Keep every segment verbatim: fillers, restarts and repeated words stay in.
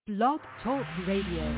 Blog Talk Radio.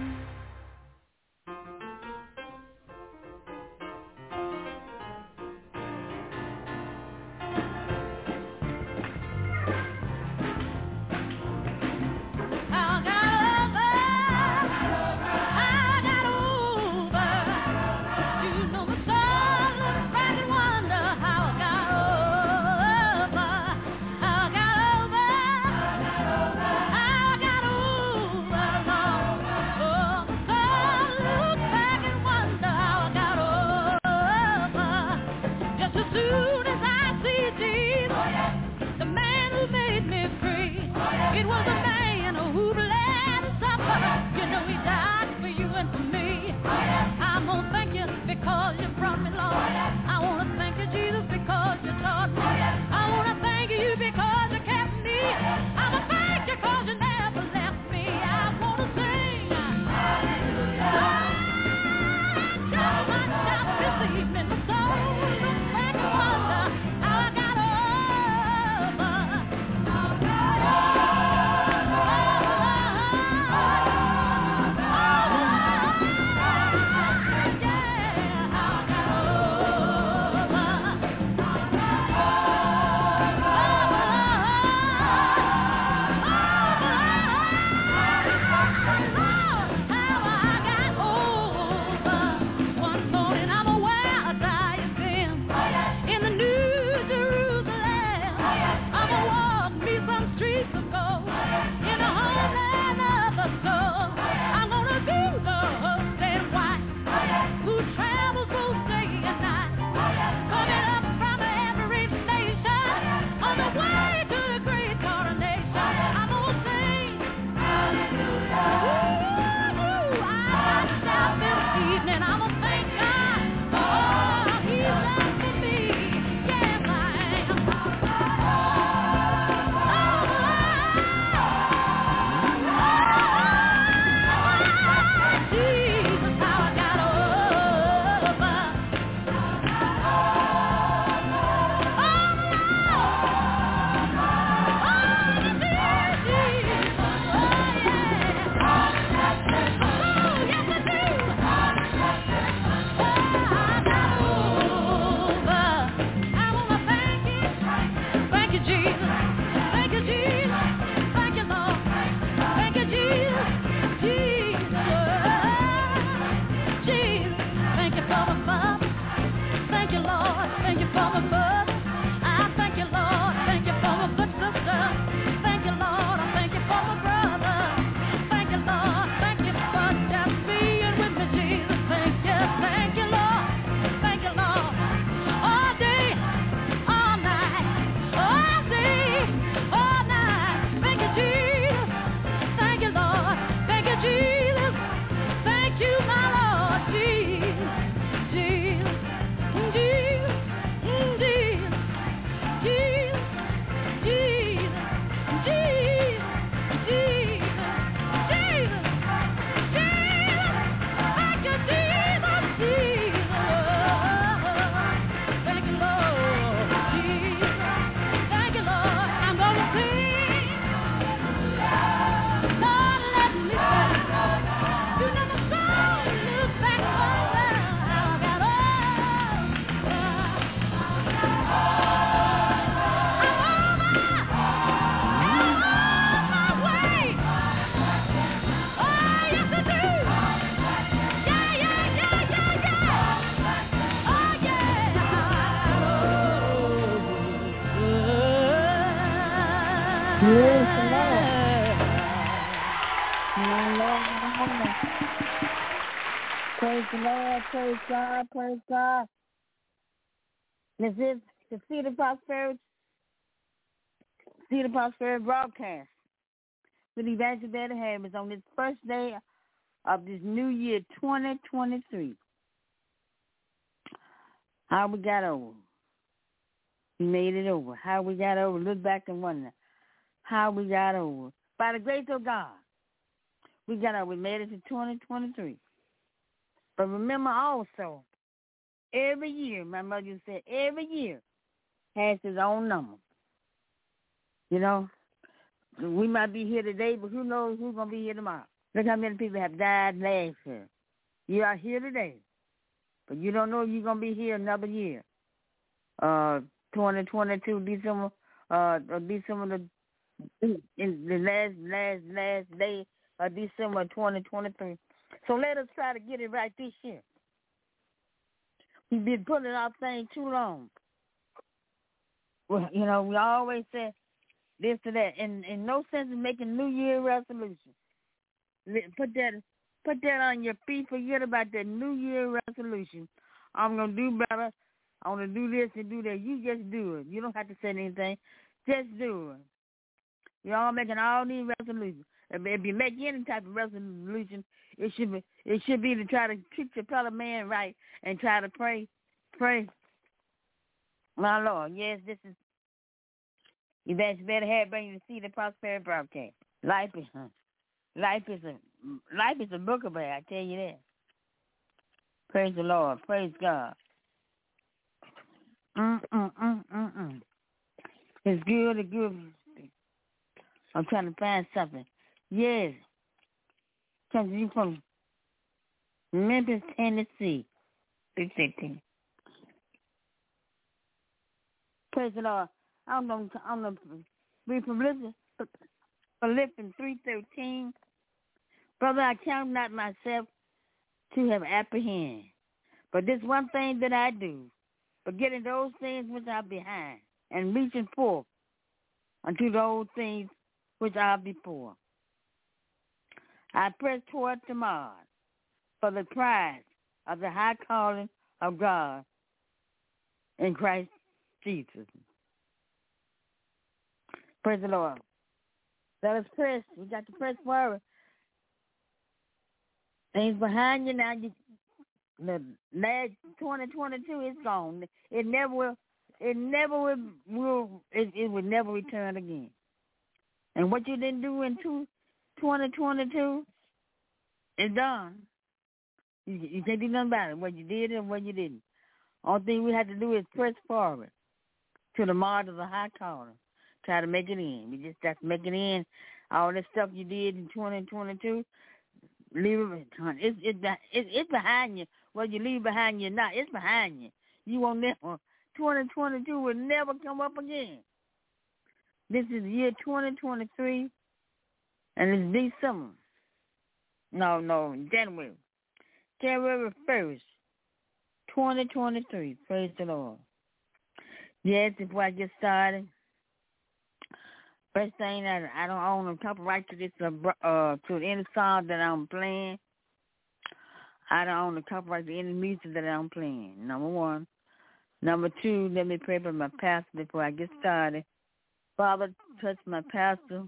Praise God, praise God. This is the Seed of Prosperity, Seed of Prosperity broadcast with Evangelist Betty Harris on this first day of this new year, twenty twenty-three. How we got over. We made it over. How we got over. Look back and wonder how we got over. By the grace of God, we got over. We made it to twenty twenty-three. But remember also, every year, my mother said, every year has its own number. You know, We might be here today, but who knows who's going to be here tomorrow. Look how many people have died last year. You are here today, but you don't know you're going to be here another year. Uh, twenty twenty-two, December, uh, December the, in the last, last, last day of December twenty twenty-three. So let us try to get it right this year. We've been putting off things too long. Well, you know, we always say this to that, and in no sense of making New Year resolutions. Put that, put that on your feet. Forget about that New Year resolution. I'm gonna do better. I want to do this and do that. You just do it. You don't have to say anything. Just do it. You're all making all these resolutions. If, if you make any type of resolution, it should be it should be to try to treat your fellow man right and try to pray, pray. My Lord, yes, this is. You better, better have bring you to see the prosperity broadcast. Life is, life is a, life is a book of it. I tell you that. Praise the Lord. Praise God. Mm mm mm mm mm. It's good. It's good. I'm trying to find something. Yes. Something from Memphis, Tennessee. six eighteen. Praise the Lord. I'm going to, I'm going to read from Philippians three thirteen. Brother, I count not myself to have apprehended, but this one thing that I do, forgetting those things which are behind, and reaching forth unto those things which are before. I press toward tomorrow for the prize of the high calling of God in Christ Jesus. Praise the Lord. Let us press. We got to press forward. Things behind you now. You, the last twenty twenty-two is gone. It never will. It never will. will it, it will never return again. And what you didn't do in two, twenty twenty-two is done. You, you can't do nothing about it. What you did and what you didn't. Only thing we have to do is press forward to the mark of the high calling. Try to make it in. We just have to make it in. All this stuff you did in twenty twenty-two, leave it. It's it's it's, it's behind you. What you leave behind you now, it's behind you. You won't never. twenty twenty-two will never come up again. This is the year twenty twenty-three, and it's December. No, no, January. January first, twenty twenty-three. Praise the Lord. Yes, before I get started, first thing, that I don't own a copyright to this, uh, uh, to any song that I'm playing. I don't own the copyright to any music that I'm playing, number one. Number two, let me pray for my pastor before I get started. Father, touch my pastor.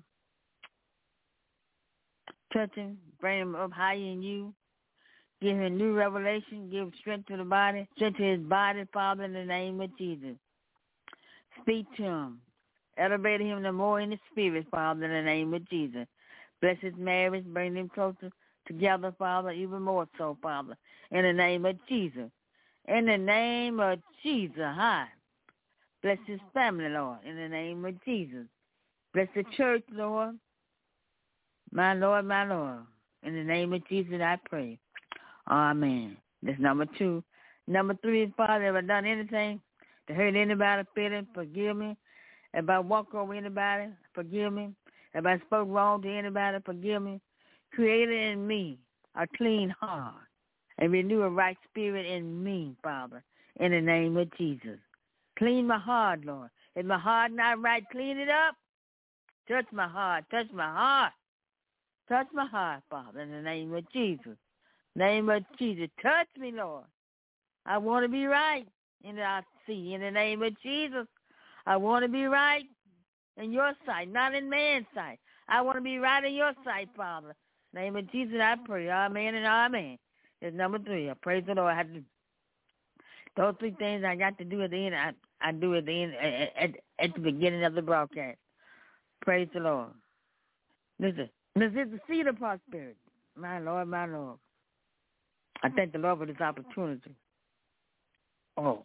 Touch him, bring him up higher in you. Give him new revelation. Give strength to the body. Strength to his body, Father, in the name of Jesus. Speak to him. Elevate him the more in the spirit, Father, in the name of Jesus. Bless his marriage. Bring them closer together, Father, even more so, Father, in the name of Jesus. In the name of Jesus, hi. Bless his family, Lord, in the name of Jesus. Bless the church, Lord. My Lord, my Lord. In the name of Jesus, I pray. Amen. That's number two. Number three, Father, have I done anything to hurt anybody feeling? Forgive me. If I walk over anybody, forgive me. If I spoke wrong to anybody, forgive me. Create in me a clean heart and renew a right spirit in me, Father, in the name of Jesus. Clean my heart, Lord. If my heart not right, clean it up. Touch my heart. Touch my heart. Touch my heart, Father, in the name of Jesus. Name of Jesus. Touch me, Lord. I want to be right in the I see. In the name of Jesus, I want to be right in your sight, not in man's sight. I want to be right in your sight, Father. In the name of Jesus, I pray. Amen and amen. It's number three. I praise the Lord. I have to, those three things I got to do at the end, I, I do at the end, at, at, at the beginning of the broadcast. Praise the Lord. Listen, this is the seed of prosperity. My Lord, my Lord. I thank the Lord for this opportunity. Oh.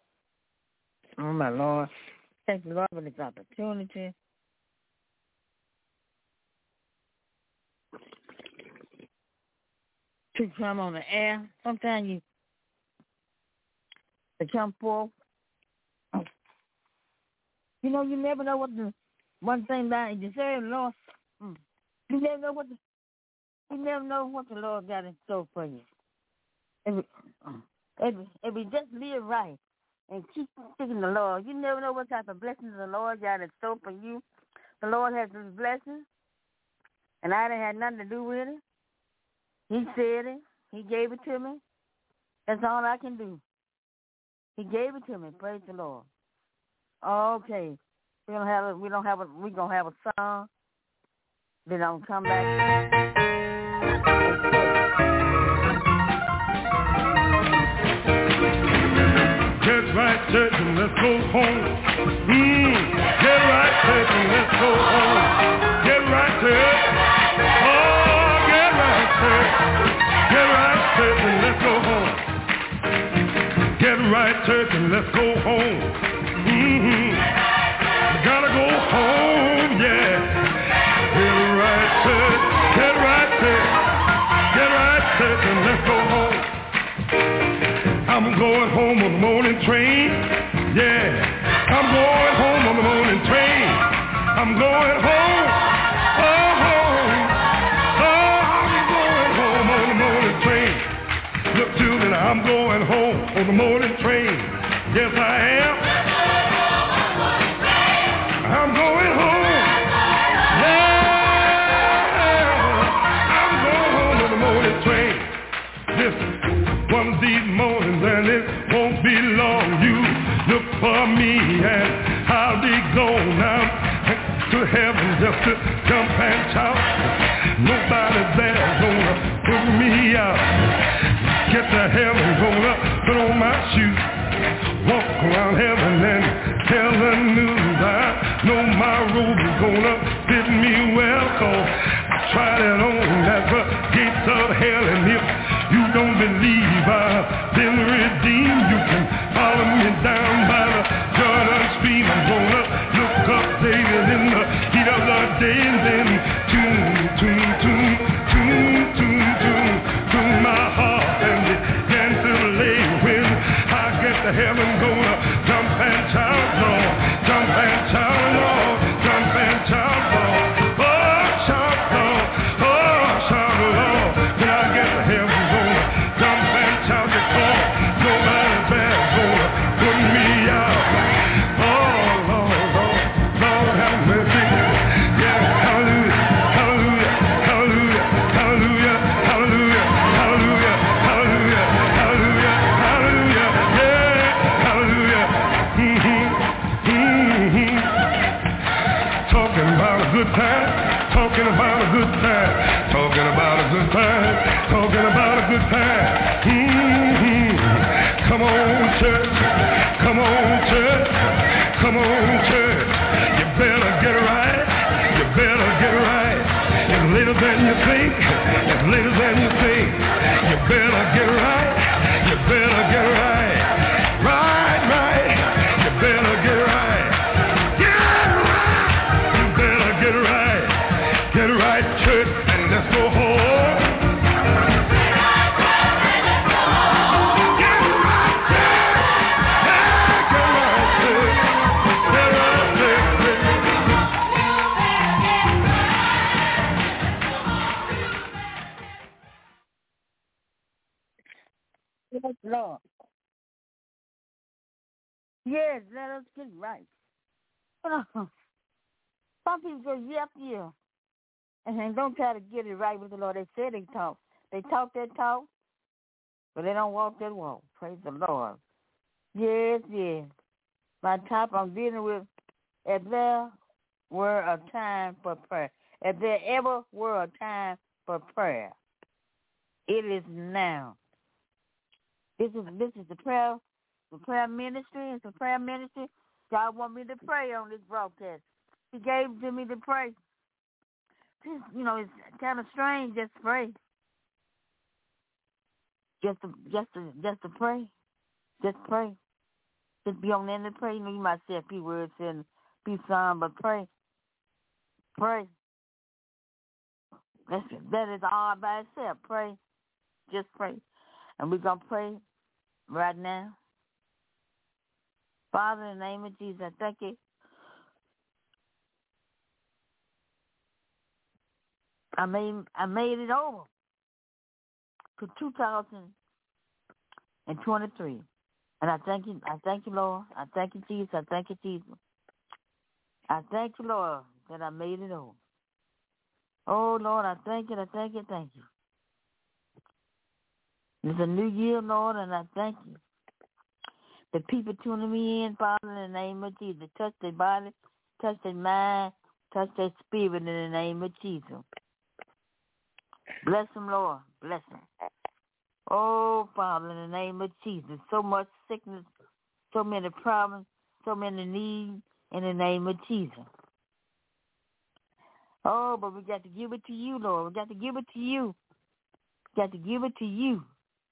Oh, my Lord. Thank the Lord for this opportunity. to come on the air. Sometimes you to come forth. You know, you never know what the one thing about it. You say, Lord, mm, you never know what the you never know what the Lord got in store for you. If we, if, if we just live right and keep seeking the Lord, you never know what type of blessings the Lord got in store for you. The Lord has His blessings, and I didn't have nothing to do with it. He said it. He gave it to me. That's all I can do. He gave it to me. Praise the Lord. Okay, we don't have a, we don't have a, we gonna have a song. Then I'll come back. Get right, church, and let's go home. Mm. Get right, church, and let's go home. Get right, church. Oh, get right, church. Get right, church, and let's go home. Get right, church, and let's go home. Mm-hmm. Gotta go home, yeah. Get right, church. Get right, church. Get right, church, and let's go home. I'm going home on the morning train. Yeah, I'm going home on the morning train. I'm going home. Oh, home. Oh, I'm going home on the morning train. Look, children, I'm going home on the morning train. Yes, I am. I'm going home. Yeah, I'm going home on the morning train. Listen. One of these mornings and it won't be long. You look for me and I'll be gone now to heaven just to jump and shout. Nobody there's gonna put me out. Get to heaven, gonna put on my shoes, walk around heaven and tell the news. I know my robe is gonna fit me well, cause I tried it on at the gates of hell. And if you don't believe I've been redeemed, you can follow me down by the Jordan stream. I'm gonna look up David in the heat of the day, and then tune, tune, tune, tune, tune, tune, tune my heart and begin to lay. When I get to heaven, gonna jump and shout, Lord, jump and shout, Lord, jump and shout, Lord, oh, shout, Lord, oh, shout, Lord. When I get to heaven, gonna jump and shout, because nobody there's gonna put me out. Oh, Lord, Lord, Lord, have mercy. Yeah, hallelujah, hallelujah, hallelujah, hallelujah, hallelujah, hallelujah, hallelujah, hallelujah, hallelujah, yeah, hallelujah. Mm-hmm, mm-hmm. Talking about a good time, talking about a good time, talking about a good time, talking about a good time. Mm-hmm. Come on, church, come on, church, come on, church. You better get right, you better get right. It's later than you think, it's later than you think. You better get right, you better get right. Right, right, you better get right. Get right, you better get right. Get right, church, and let's go home. Yes, Lord. Yes, let us get right. Some people go, yep, yeah. And don't try to get it right with the Lord. They say they talk. They talk that talk, but they don't walk that walk. Praise the Lord. Yes, yes. My top I'm dealing with, if there were a time for prayer, if there ever were a time for prayer, it is now. This is this is the prayer, the prayer ministry. It's a prayer ministry. God want me to pray on this broadcast. He gave it to me to pray. Just, you know, it's kind of strange just to pray. Just to, just to, just to pray. Just pray. Just be on there and pray. You know, you might say a few words and a few songs, but pray. Pray. That's, that is all by itself. Pray. just pray. And we're going to pray right now. Father, in the name of Jesus, I thank you. I made, I made it over to two thousand twenty-three. And I thank you, I thank you, Lord. I thank you, Jesus. I thank you, Jesus. I thank you, Lord, that I made it over. Oh, Lord, I thank you, I thank you, thank you. It's a new year, Lord, and I thank you. The people tuning me in, Father, in the name of Jesus. Touch their body, touch their mind, touch their spirit in the name of Jesus. Bless them, Lord. Bless them. Oh, Father, in the name of Jesus. So much sickness, so many problems, so many needs in the name of Jesus. Oh, but we got to give it to you, Lord. We got to give it to you. We got to give it to you.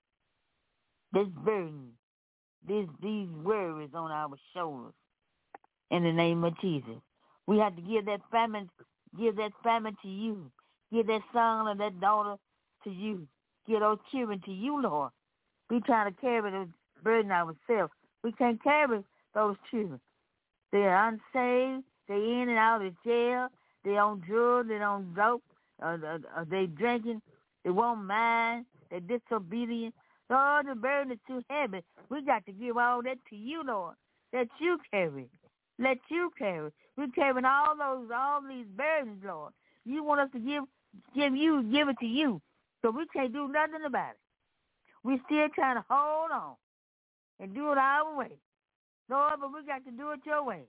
This burden, this, these worries on our shoulders in the name of Jesus. We have to give that famine, give that famine to you. Give that son or that daughter to you. Give those children to you, Lord. We trying to carry the burden ourselves. We can't carry those children. They're unsaved. They're in and out of jail. They on drugs. They on dope. Uh, uh, uh, they drinking. They won't mind. They're disobedient. Lord, the burden is too heavy. We got to give all that to you, Lord. Let you carry. Let you carry. We're carrying all those, all these burdens, Lord. You want us to give, give you, give it to you. So we can't do nothing about it. We still trying to hold on and do it our way. Lord, but we got to do it your way.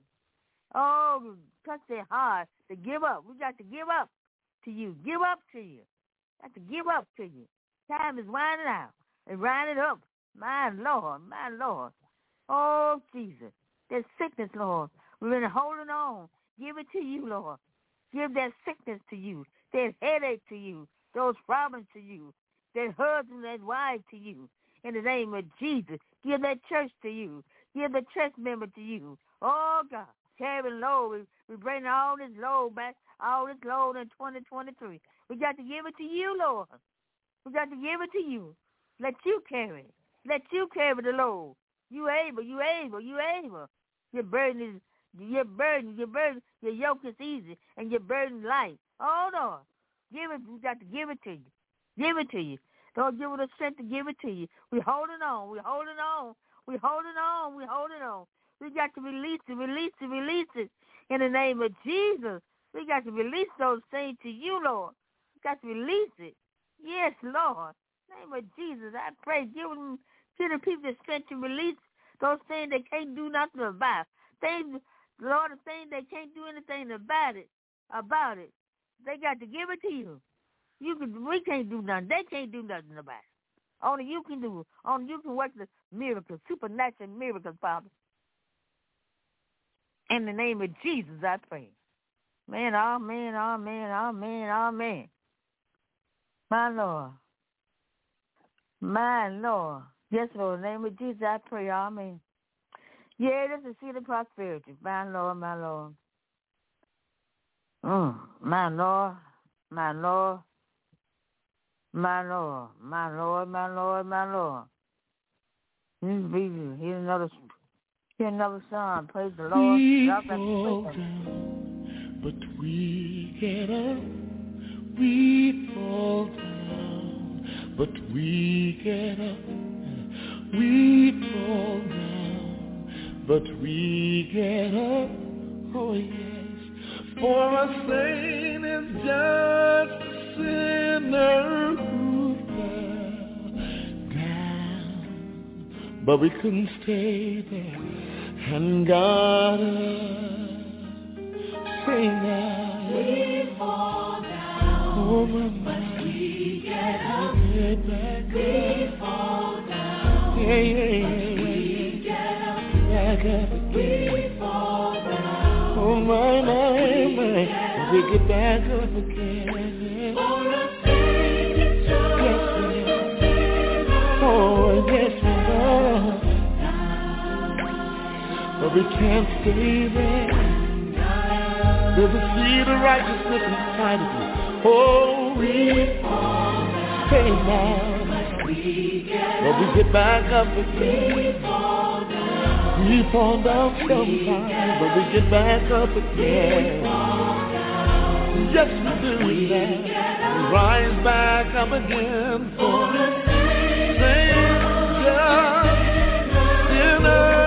Oh, touch their heart to give up. We got to give up to you. Give up to you. Got to give up to you. Time is winding out and winding up. My Lord, my Lord. Oh, Jesus. There's sickness, Lord. We've been holding on. Give it to you, Lord. Give that sickness to you, that headache to you, those problems to you, that husband, that wife to you. In the name of Jesus, give that church to you. Give the church member to you. Oh, God, carrying load. We, we bring all this load back, all this load in twenty twenty-three. We got to give it to you, Lord. We got to give it to you. Let you carry it. Let you carry the load. You able, you able, you able. Your burden is, your burden, your burden, your yoke is easy, and your burden light. Oh, Lord, give it. We got to give it to you. Give it to you. Don't give it the strength to give it to you. We're holding on. We're holding on. We're holding on. We're holding on. We got to release it, release it, release it in the name of Jesus. We got to release those things to you, Lord. We got to release it. Yes, Lord. In the name of Jesus, I pray. Give them, give the people the strength to release those things they can't do nothing about. Things, Lord, the things they can't do anything about it, about it. They got to give it to you. You can, we can't do nothing. They can't do nothing about it. Only you can do it. Only you can work the miracles, supernatural miracles, Father. In the name of Jesus, I pray. Man, amen, amen, amen, amen. My Lord. My Lord. Yes, Lord. In the name of Jesus, I pray. Amen. Yeah, this is seed of prosperity. My Lord, my Lord. Mm, my Lord, my Lord. My Lord, my Lord, my Lord, my Lord. Here's another, here's another song. Praise the Lord. We fall down, but we get up. We fall down, but we get up. We fall down, but we get up. Oh yes, for a saint is just a sinner who fell down, but we couldn't stay there, and God say now we fall down, oh my, but we get up, get back we up. Fall down, yeah, yeah, yeah, but we get up, back up again. We fall down, oh my, my, my, we get back up again. For a Savior, oh yes, Lord. But we can't stay there. There's a seed of righteousness inside of you. Oh, we stay now. but we get back up again. We fall down, we fall down sometimes, but we get back up again. We fall down, yes, we do that. We rise back up again for the Savior, sinner.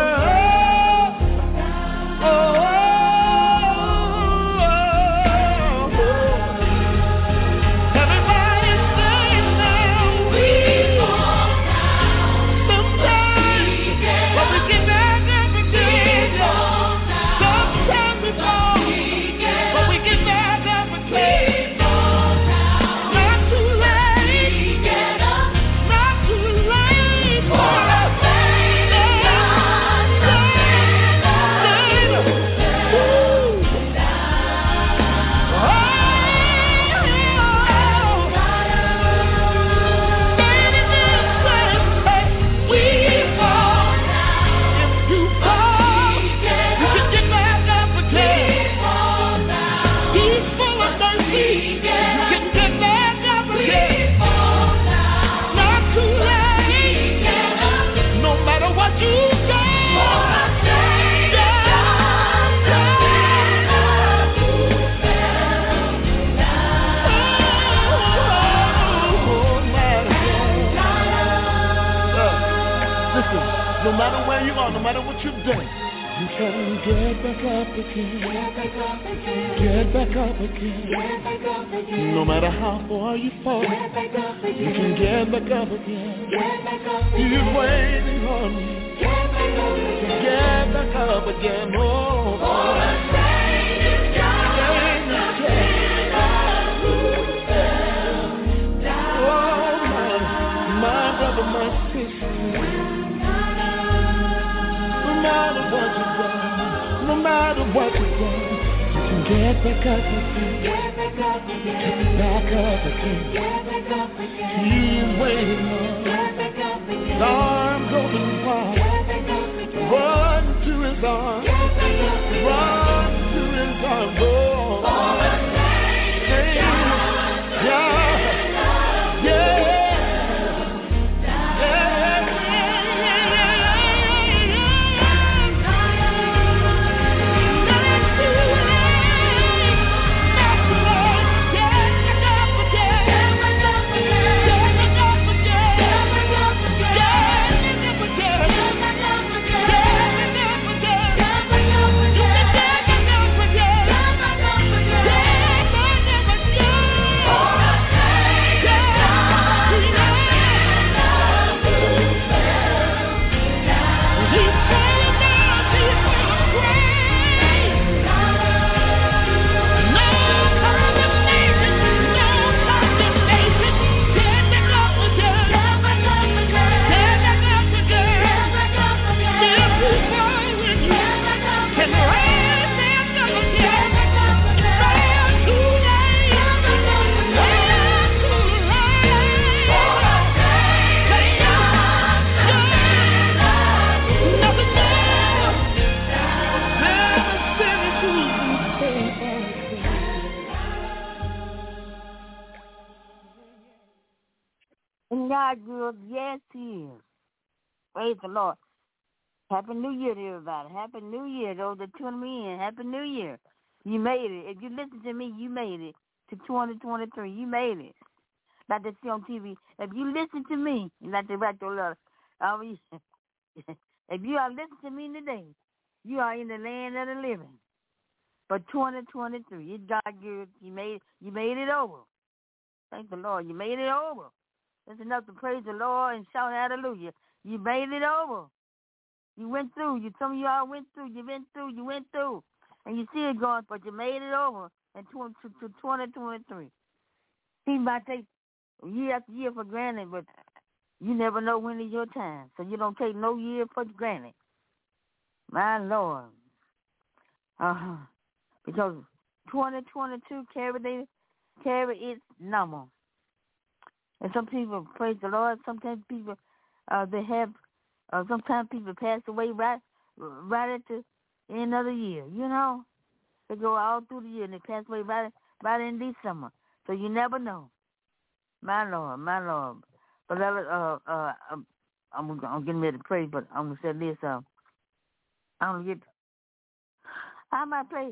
No matter where you are, no matter what you've done, you can get back up again. Get back up again. No matter how far you fall, you can get back up again. He's waiting on you to get back up again. Oh, oh. My brother, my sister, no matter what you've done, no matter what you've done, you can get back up again. Get back up again. He's waiting on you. His arms open wide. Run to his arms. Run to his arms. Oh, hey, yeah, yeah. God good, yes, He is. Praise the Lord. Happy New Year to everybody. Happy New Year, those that tune me in. Happy New Year. You made it. If you listen to me, you made it to twenty twenty-three. You made it. Like they see on T V. If you listen to me, like they write your letter. Um, if you are listening to me today, you are in the land of the living. For twenty twenty-three, it's God good. You made you made it over. Thank the Lord. You made it over. It's enough to praise the Lord and shout hallelujah. You made it over. You went through. You some of you all went through. You went through. You went through, and you see it going, but you made it over in twenty twenty-three. He might take year after year for granted, but you never know when is your time, so you don't take no year for granted. My Lord, uh huh. Because twenty twenty-two carry they carry its number. And some people, praise the Lord, sometimes people, uh, they have, uh, sometimes people pass away right right at the end of the year, you know. They go all through the year and they pass away right, right in December. So you never know. My Lord, my Lord. But let uh uh I'm I'm, I'm getting ready to pray, but I'm gonna say this. Uh, I'm gonna get. I might play.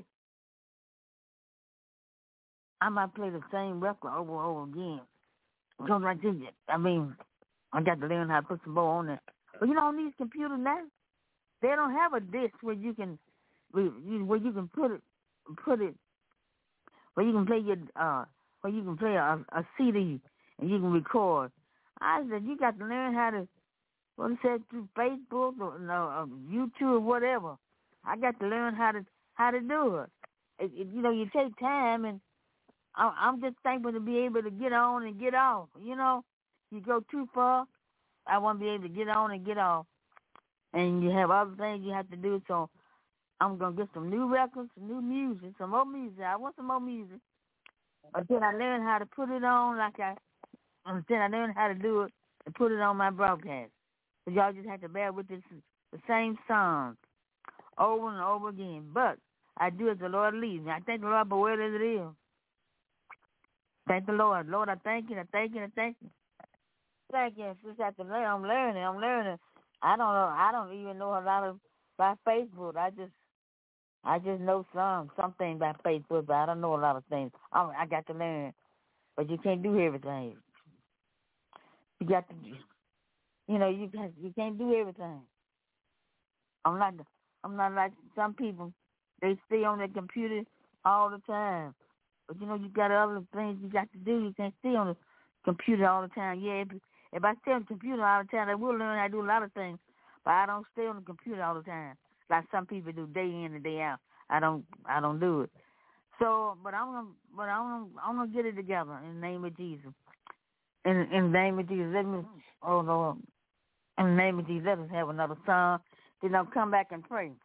I might play the same record over and over again. Because like this, I mean, I got to learn how to put some more on there. But you know, on these computers now, they don't have a disc where you can, where you, where you can put it, put it, where you can play your, uh, where you can play a, a C D and you can record. I said you got to learn how to, what it said, through Facebook or no, uh, YouTube or whatever. I got to learn how to how to do it. It, it you know, you take time, and I, I'm just thankful to be able to get on and get off. You know, you go too far, I want to be able to get on and get off. And you have other things you have to do, so I'm going to get some new records, some new music, some more music. I want some more music. Until I learn how to put it on like I, until I learn how to do it and put it on my broadcast. So y'all just have to bear with this, the same song over and over again. But I do as the Lord leads me. I thank the Lord for where it is. Thank the Lord. Lord, I thank you. I thank you. I thank you. Thank you. Since I have to learn, I'm learning. I'm learning. I don't know. I don't even know a lot of by Facebook. I just, I just know some something by Facebook, but I don't know a lot of things. I, I got to learn, but you can't do everything. You got to, you know, you got, you can't do everything. I'm not, I'm not like some people. They stay on their computer all the time. But, you know, you got other things you got to do. You can't stay on the computer all the time. Yeah, if, if I stay on the computer all the time, I will learn how to do a lot of things. But I don't stay on the computer all the time like some people do day in and day out. I don't I don't do it. So, but I'm gonna, but I'm gonna, I'm gonna get it together in the name of Jesus. In, in the name of Jesus, let me, oh Lord, in the name of Jesus, let us have another song. Then I'll come back and pray.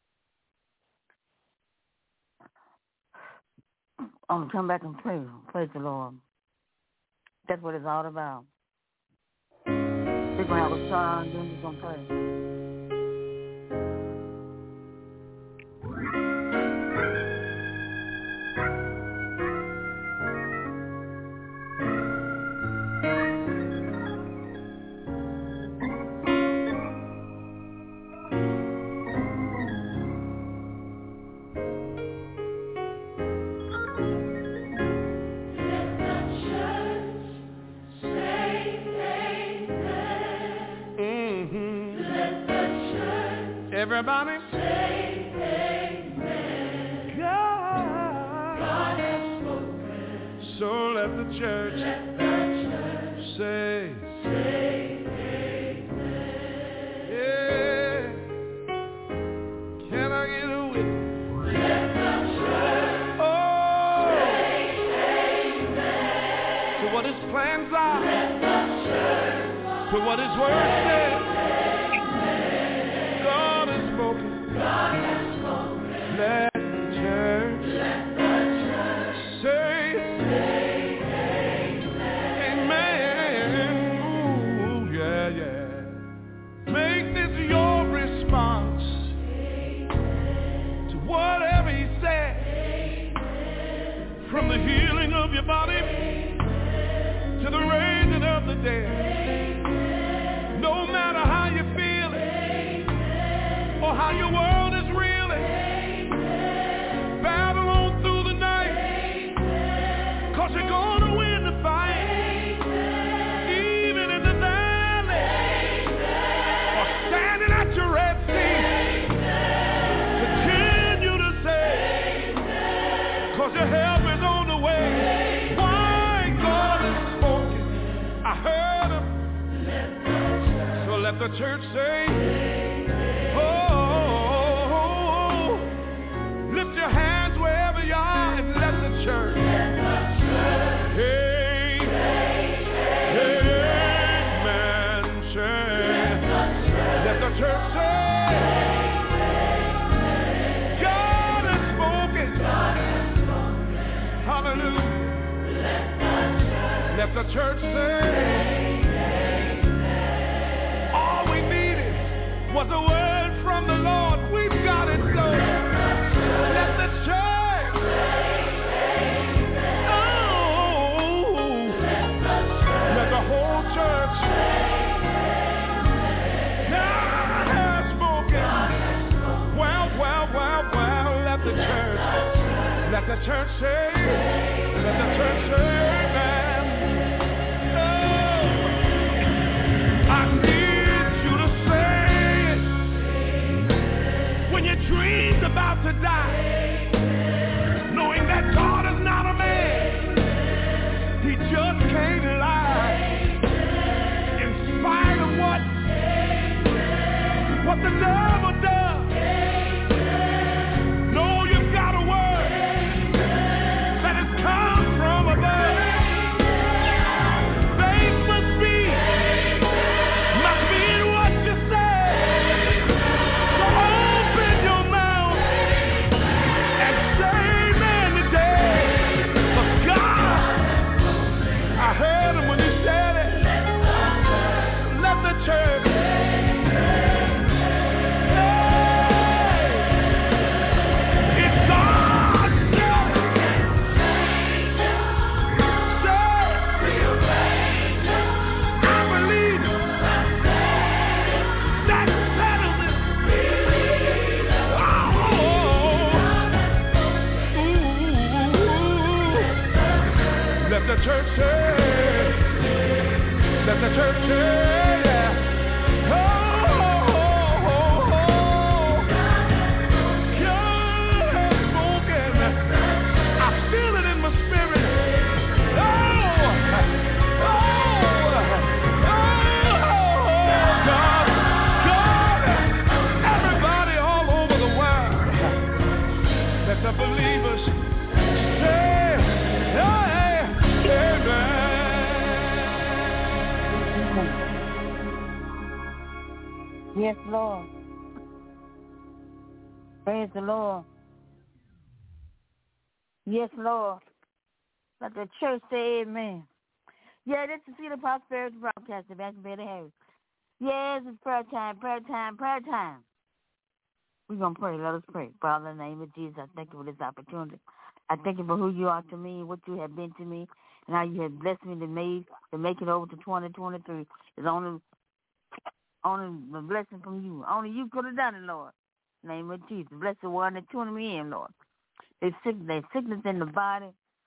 I'm going to come back and pray. Praise the Lord. That's what it's all about. We're going to have a song, then we're going to pray. Everybody say amen. God, God has spoken. So let the church, let the church say, say amen. Yeah. Can I get a witness? Let the church oh. say amen. To what his plans are. Let the church to what his word says. God has spoken. Let the church, let the church say, say amen. Amen. Ooh, yeah, yeah. Make this your response amen. To whatever he said. Amen. From the healing of your body amen. To the raising of the dead. Amen. No matter how you feel it. Or how your world is reeling. Amen. Battle on through the night. Amen. Cause you're gonna win the fight. Amen. Even in the valley. Amen. Or standing at your Red Sea. Amen. Continue to say. Amen. Cause your help is on the way. Amen. Why God has spoken. I heard him. Let the church. So let the church say. Amen. Lift your hands wherever you are and let the church. Let the church. Hey, hey, amen. Say. Let the church say. God has spoken. God has spoken. Hallelujah. Let the church. Let the church say. All we needed was a word from the Lord. We've got it, so. Let the church, oh, let the whole church the church say, let the church say amen. Oh, I need you to say it when your dream's about to die, knowing that God is not a man, he just can't lie. In spite of what, what the devil does, know you've got a word that has come from above. Faith must be, must be in what you say. So open your mouth and say amen today. For God, I heard him when he said it. Let the church. Let the church say, let the church say, yeah. Oh, oh, oh, oh. God has spoken. I feel it in my spirit. Oh, oh, oh, God, God, everybody all over the world. Let the believers say, yeah. Yes, Lord. Praise the Lord. Yes, Lord. Let the church say amen. Yeah, this is Cedar Prosperity Broadcast, Sebastian Betty Harris. Yes, it's prayer time, prayer time, prayer time. We're going to pray. Let us pray. Father, in the name of Jesus, I thank you for this opportunity. I thank you for who you are to me, what you have been to me, and how you have blessed me to make, to make it over to twenty twenty-three. It's only, only a blessing from you. Only you could have done it, Lord. In the name of Jesus. Bless the one that tuned me in, Lord. There's sick, there's sickness in the body,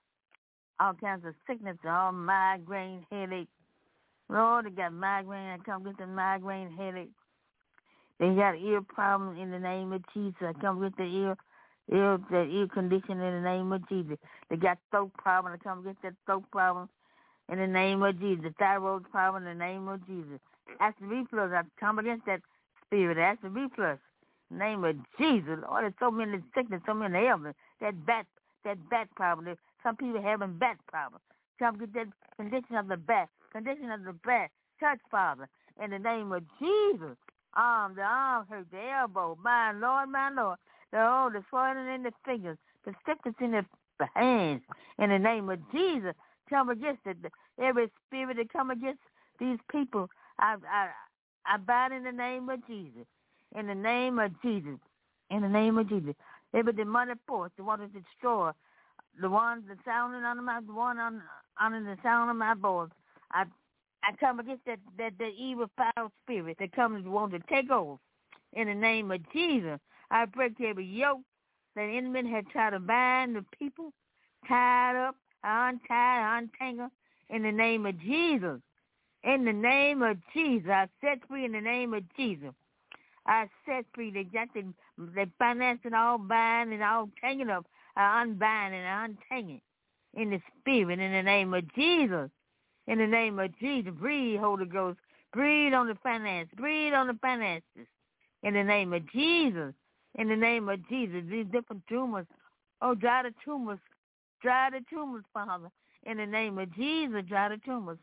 all kinds of sickness, all migraine, headache. Lord, they got migraine. I come get the migraine headache. They got ear problems in the name of Jesus. I come get the ear Ear, the ear condition in the name of Jesus. They got throat problem. I come get that throat problem in the name of Jesus. The thyroid problem in the name of Jesus. Acid reflux, I come against that spirit. Acid reflux in the name of Jesus. Lord, there's so many sickness, so many ailments. That back, that back problem. There's some people having back problems. Come get that condition of the back, condition of the back. Touch, Father, in the name of Jesus. Arm, the arm hurt, the elbow. My Lord, my Lord. The, oh, the swelling in the fingers, the stiffness in the, the hands. In the name of Jesus, come against it. Every spirit that come against these people, I, I, I bind in the name of Jesus. In the name of Jesus. In the name of Jesus. Every demonic force, the one to destroy, the one that's sounding under my, the one on, under the sound of my voice, I, I come against that, that, that evil, foul spirit that comes and wants to take over. In the name of Jesus. I break every yoke that enemy had tried to bind the people, tied up, untied, untangled, in the name of Jesus. In the name of Jesus, I set free in the name of Jesus. I set free. They got the, the financing all bind and all tangled up. I unbind and I untangle in the spirit in the name of Jesus. In the name of Jesus, breathe, Holy Ghost. Breathe on the finance. Breathe on the finances. In the name of Jesus. In the name of Jesus, these different tumors, oh, dry the tumors, dry the tumors, Father. In the name of Jesus, dry the tumors.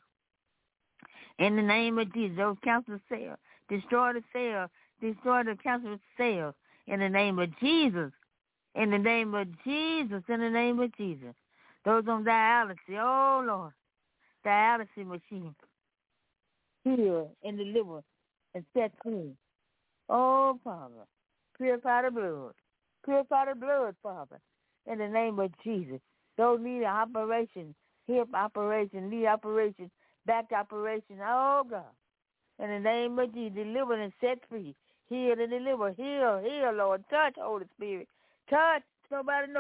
In the name of Jesus, those cancer cells, destroy the cell, destroy the cancer cells. In the name of Jesus, in the name of Jesus, in the name of Jesus. Those on dialysis, oh, Lord, dialysis machine, heal and deliver and set free. Oh, Father. Purify the blood. Purify the blood, Father, in the name of Jesus. Those need an operation, hip operation, knee operation, back operation. Oh, God. In the name of Jesus, deliver and set free. Heal and deliver. Heal, heal, Lord. Touch, Holy Spirit. Touch. Nobody knows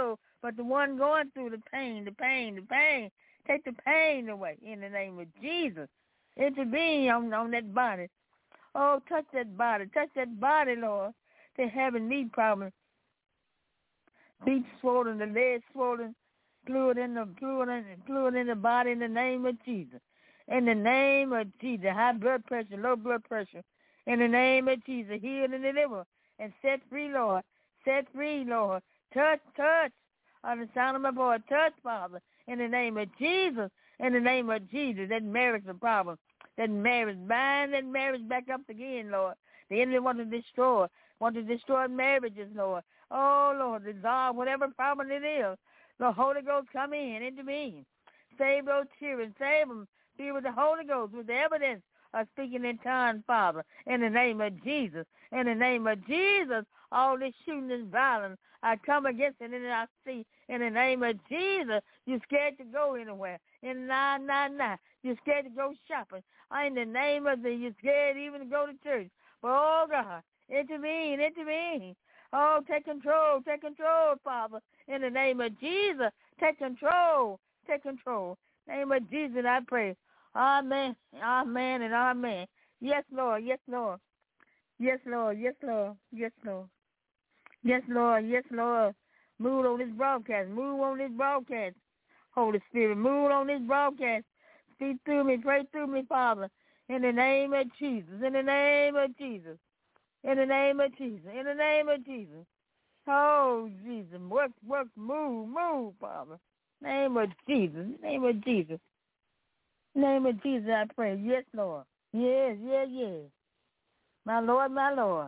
but the one going through the pain, the pain, the pain. Take the pain away in the name of Jesus. Intervene on, on that body. Oh, touch that body. Touch that body, Lord. They're having knee problems. Feet swollen, the legs swollen, fluid in the fluid in, fluid in the body in the name of Jesus. In the name of Jesus, high blood pressure, low blood pressure. In the name of Jesus, heal and deliver and set free, Lord. Set free, Lord. Touch, touch. On the sound of my voice, touch, Father. In the name of Jesus. In the name of Jesus, that marriage is a problem. That marriage, bind that marriage back up again, Lord. The enemy wants to destroy, wants to destroy marriages, Lord. Oh, Lord, dissolve whatever problem it is. The Holy Ghost come in, intervene. Save those children, save them. Be with the Holy Ghost, with the evidence of speaking in tongues, Father. In the name of Jesus. In the name of Jesus, all this shooting and violence, I come against it and I see. In the name of Jesus, you're scared to go anywhere. In nah, nah, nah. You're scared to go shopping. In the name of the, you're scared even to go to church. But, oh, God, intervene, intervene. Oh, take control, take control, Father. In the name of Jesus, take control, take control. In the name of Jesus, I pray. Amen, amen, and amen. Yes, Lord, yes, Lord. Yes, Lord, yes, Lord, yes, Lord. Yes, Lord, yes, Lord. Move on this broadcast, move on this broadcast. Holy Spirit, move on this broadcast. Speak through me, pray through me, Father. In the name of Jesus, in the name of Jesus. In the name of Jesus, in the name of Jesus. Oh, Jesus, work, work, move, move, Father. Name of Jesus, name of Jesus. Name of Jesus, I pray. Yes, Lord. Yes, yes, yes. My Lord, my Lord.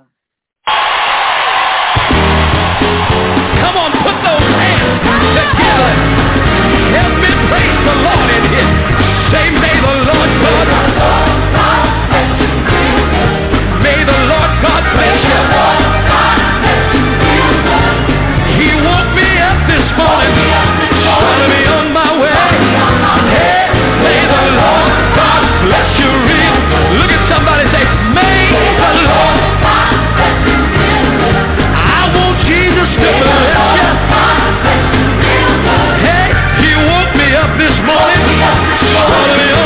Come on, put those hands together. Help me praise the Lord in here. Say, may the Lord God, may the Lord God bless you. He woke me up this morning, started me on my way. Hey, may the Lord God bless you real. Look at somebody, say, may the Lord God bless you real. I want Jesus to bless you. Hey, he woke me up this morning, started me on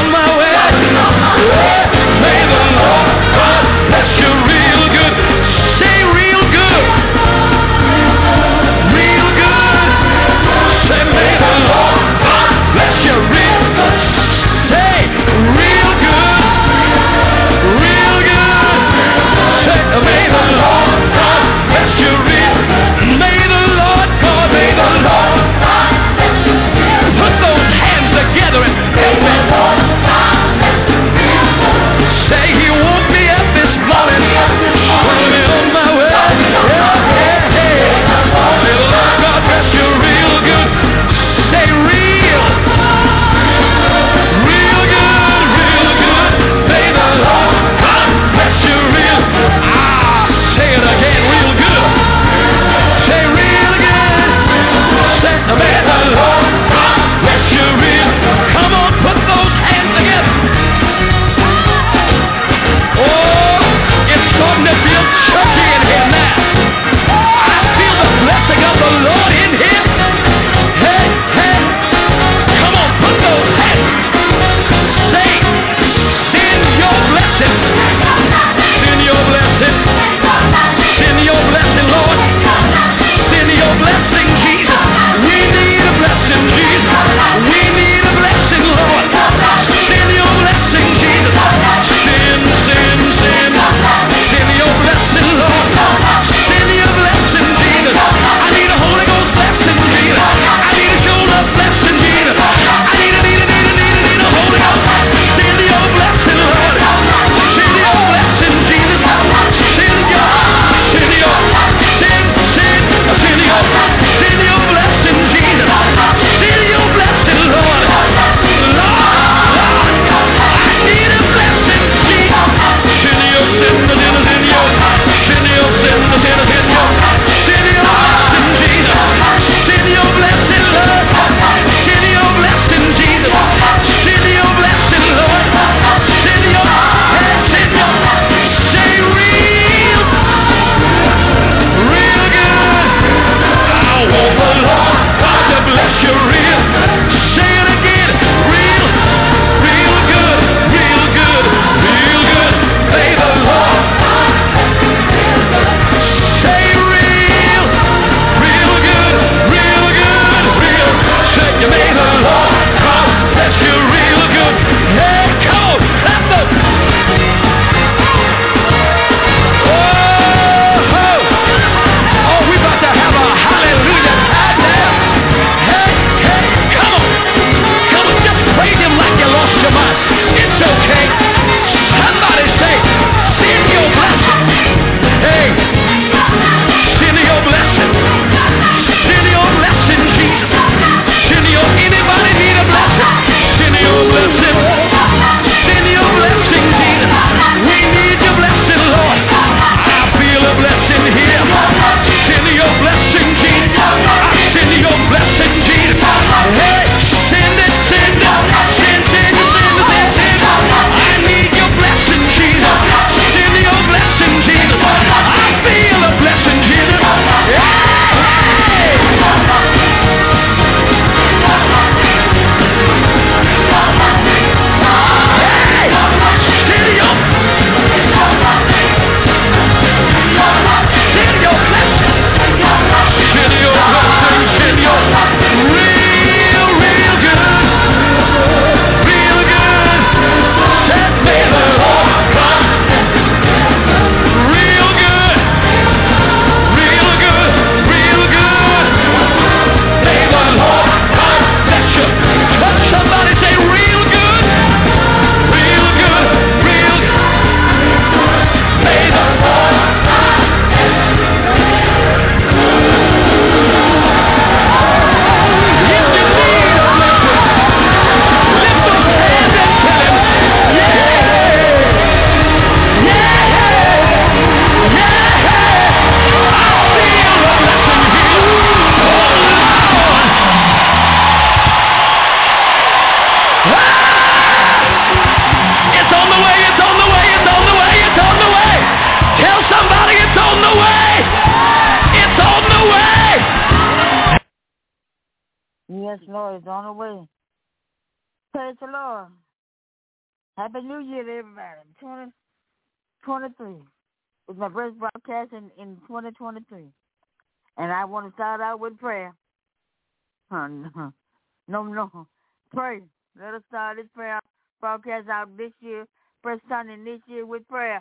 Yes, Lord, it's on the way. Praise the Lord. Happy New Year to everybody. twenty twenty-three. It's my first broadcast in, in twenty twenty-three. And I want to start out with prayer. No, no, no. Pray. Let us start this prayer broadcast out this year, first Sunday this year with prayer.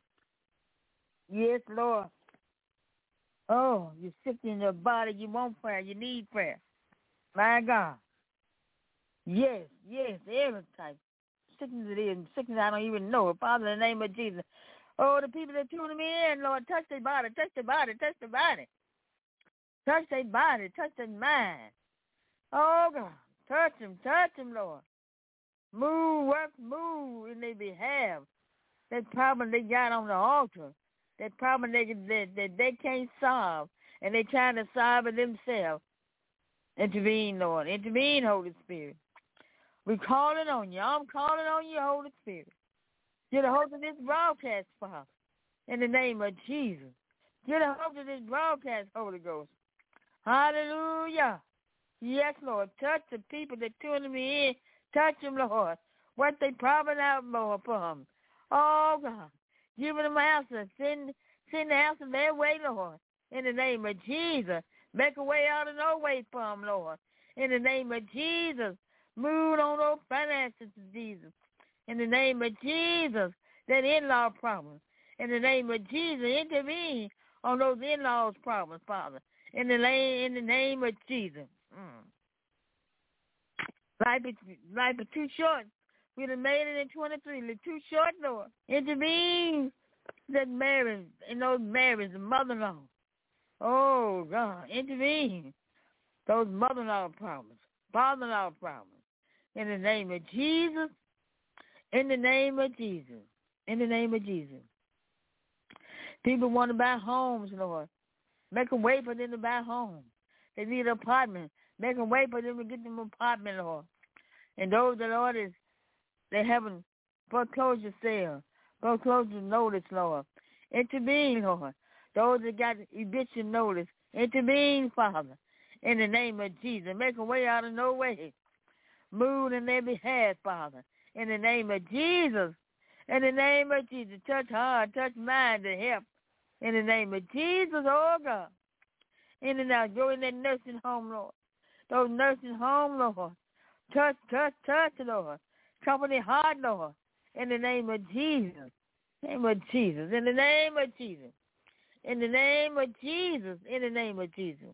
Yes, Lord. Oh, you're sick in your body. You want prayer. You need prayer. My God. Yes, yes, every type. Sickness it is. Sickness I don't even know. Father, in the name of Jesus. Oh, the people that tuning me in, Lord, touch their body, touch their body, touch their body. Touch their body, touch their mind. Oh, God. Touch them, touch them, Lord. Move, work, move in their behalf. That problem they got on the altar, that problem they, that, that they can't solve, and they're trying to solve it themselves. Intervene, Lord. Intervene, Holy Spirit. We're calling on you. I'm calling on you, Holy Spirit. Get a hold of this broadcast, Father, in the name of Jesus. Get a hold of this broadcast, Holy Ghost. Hallelujah. Yes, Lord. Touch the people that tuning me in. Touch them, Lord. What they problem out, Lord, for them. Oh, God. Give them an answer. Send, send the answer their way, Lord. In the name of Jesus. Make a way out of no way for them, Lord. In the name of Jesus. Move on those finances, Jesus. In the name of Jesus. That in-law problem. In the name of Jesus. Intervene on those in-laws problems, Father. In the, in the name of Jesus. Mm. Life is, life is too short. We'd have made it in twenty-three. It's too short, Lord. Intervene that marriage, in those marriages, the mother-in-law. Oh, God. Intervene those mother-in-law problems, father-in-law problems. In the name of Jesus. In the name of Jesus. In the name of Jesus. People want to buy homes, Lord. Make a way for them to buy homes. They need an apartment. Make a way for them to get them an apartment, Lord. And those that, Lord, is, they haven't foreclosure sale, foreclosure notice, Lord. Intervene, Lord. Those that got eviction notice, intervene, Father. In the name of Jesus. Make a way out of no way. Move in their behalf, Father. In the name of Jesus. In the name of Jesus. Touch heart, touch mind to help. In the name of Jesus, oh God. In and out, go in that nursing home, Lord. Those nursing home, Lord. Touch, touch, touch, Lord. Company heart, Lord. In the name of Jesus. In the name of Jesus. In the name of Jesus. In the name of Jesus. In the name of Jesus.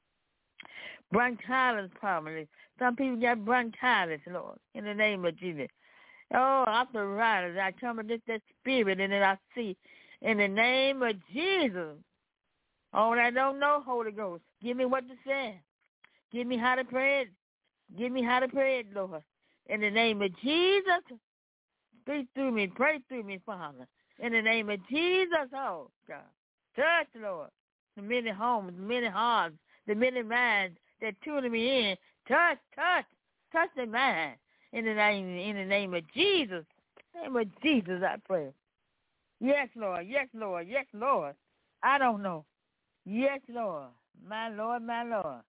Bronchitis probably. Some people got bronchitis, Lord. In the name of Jesus. Oh, arthritis. I come against that spirit and then I see. In the name of Jesus. Oh, and I don't know, Holy Ghost. Give me what to say. Give me how to pray it. Give me how to pray it, Lord. In the name of Jesus. Speak through me. Pray through me, Father. In the name of Jesus. Oh, God. Touch, Lord. The many homes, the many hearts, the many minds that tuning me in. Touch, touch. Touch the mind. In the name, in the name of Jesus. In the name of Jesus, I pray. Yes, Lord. Yes, Lord. Yes, Lord. I don't know. Yes, Lord. My Lord, my Lord.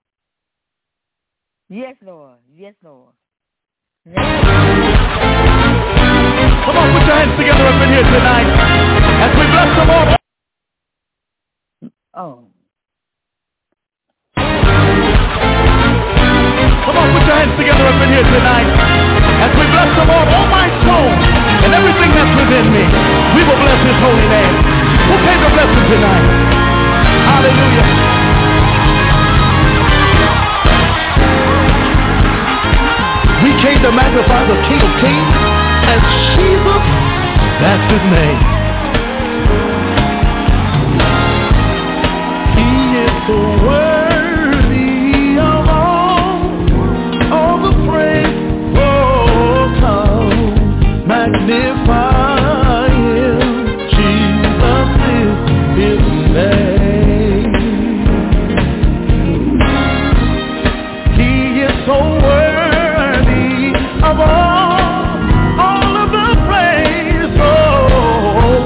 Yes, Lord. Yes, Lord. Yes. Come on, put your hands together up in here tonight as we bless the Lord. Oh. Come on, put your hands together up in here tonight as we bless the Lord, all my soul, and everything that's within me. We will bless His holy name. Who came to bless Him tonight? Hallelujah. We came to magnify the King of Kings, and Jesus, that's His name. He is so worthy of all, all the praise. Oh, come, magnify Him. Jesus is His name. He is so worthy of all, all of the praise. Oh,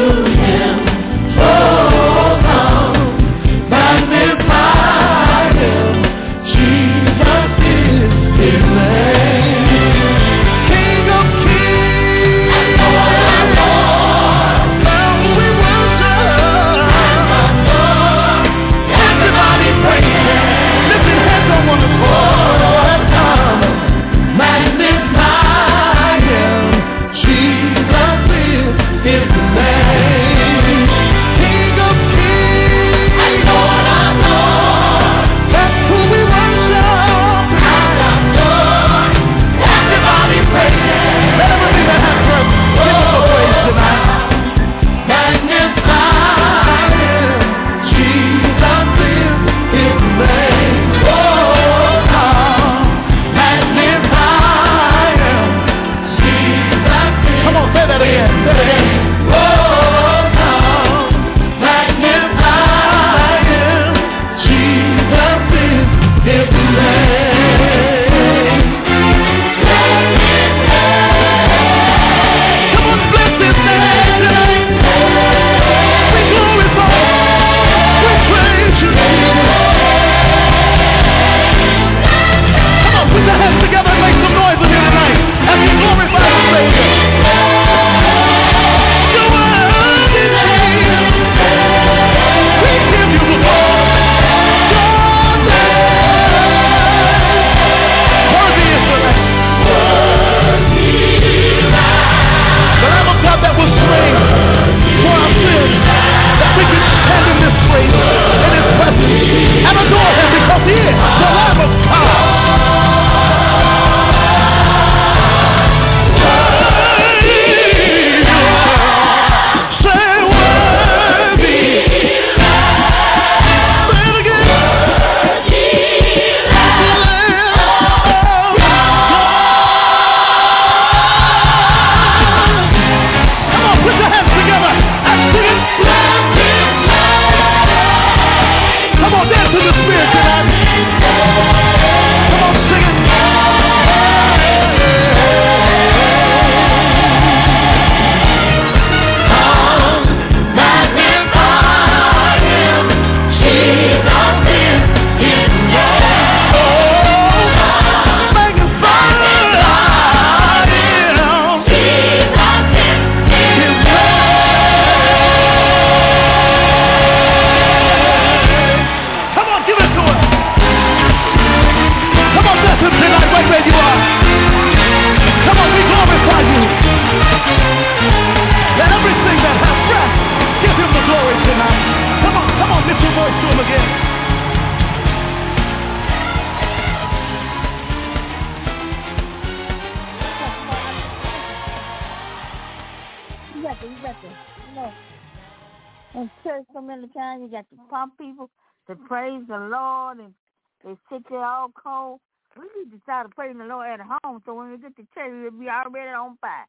To praise the Lord, and they sit there all cold. We need to start praising the Lord at home, so when we get to church, we'll be already on fire.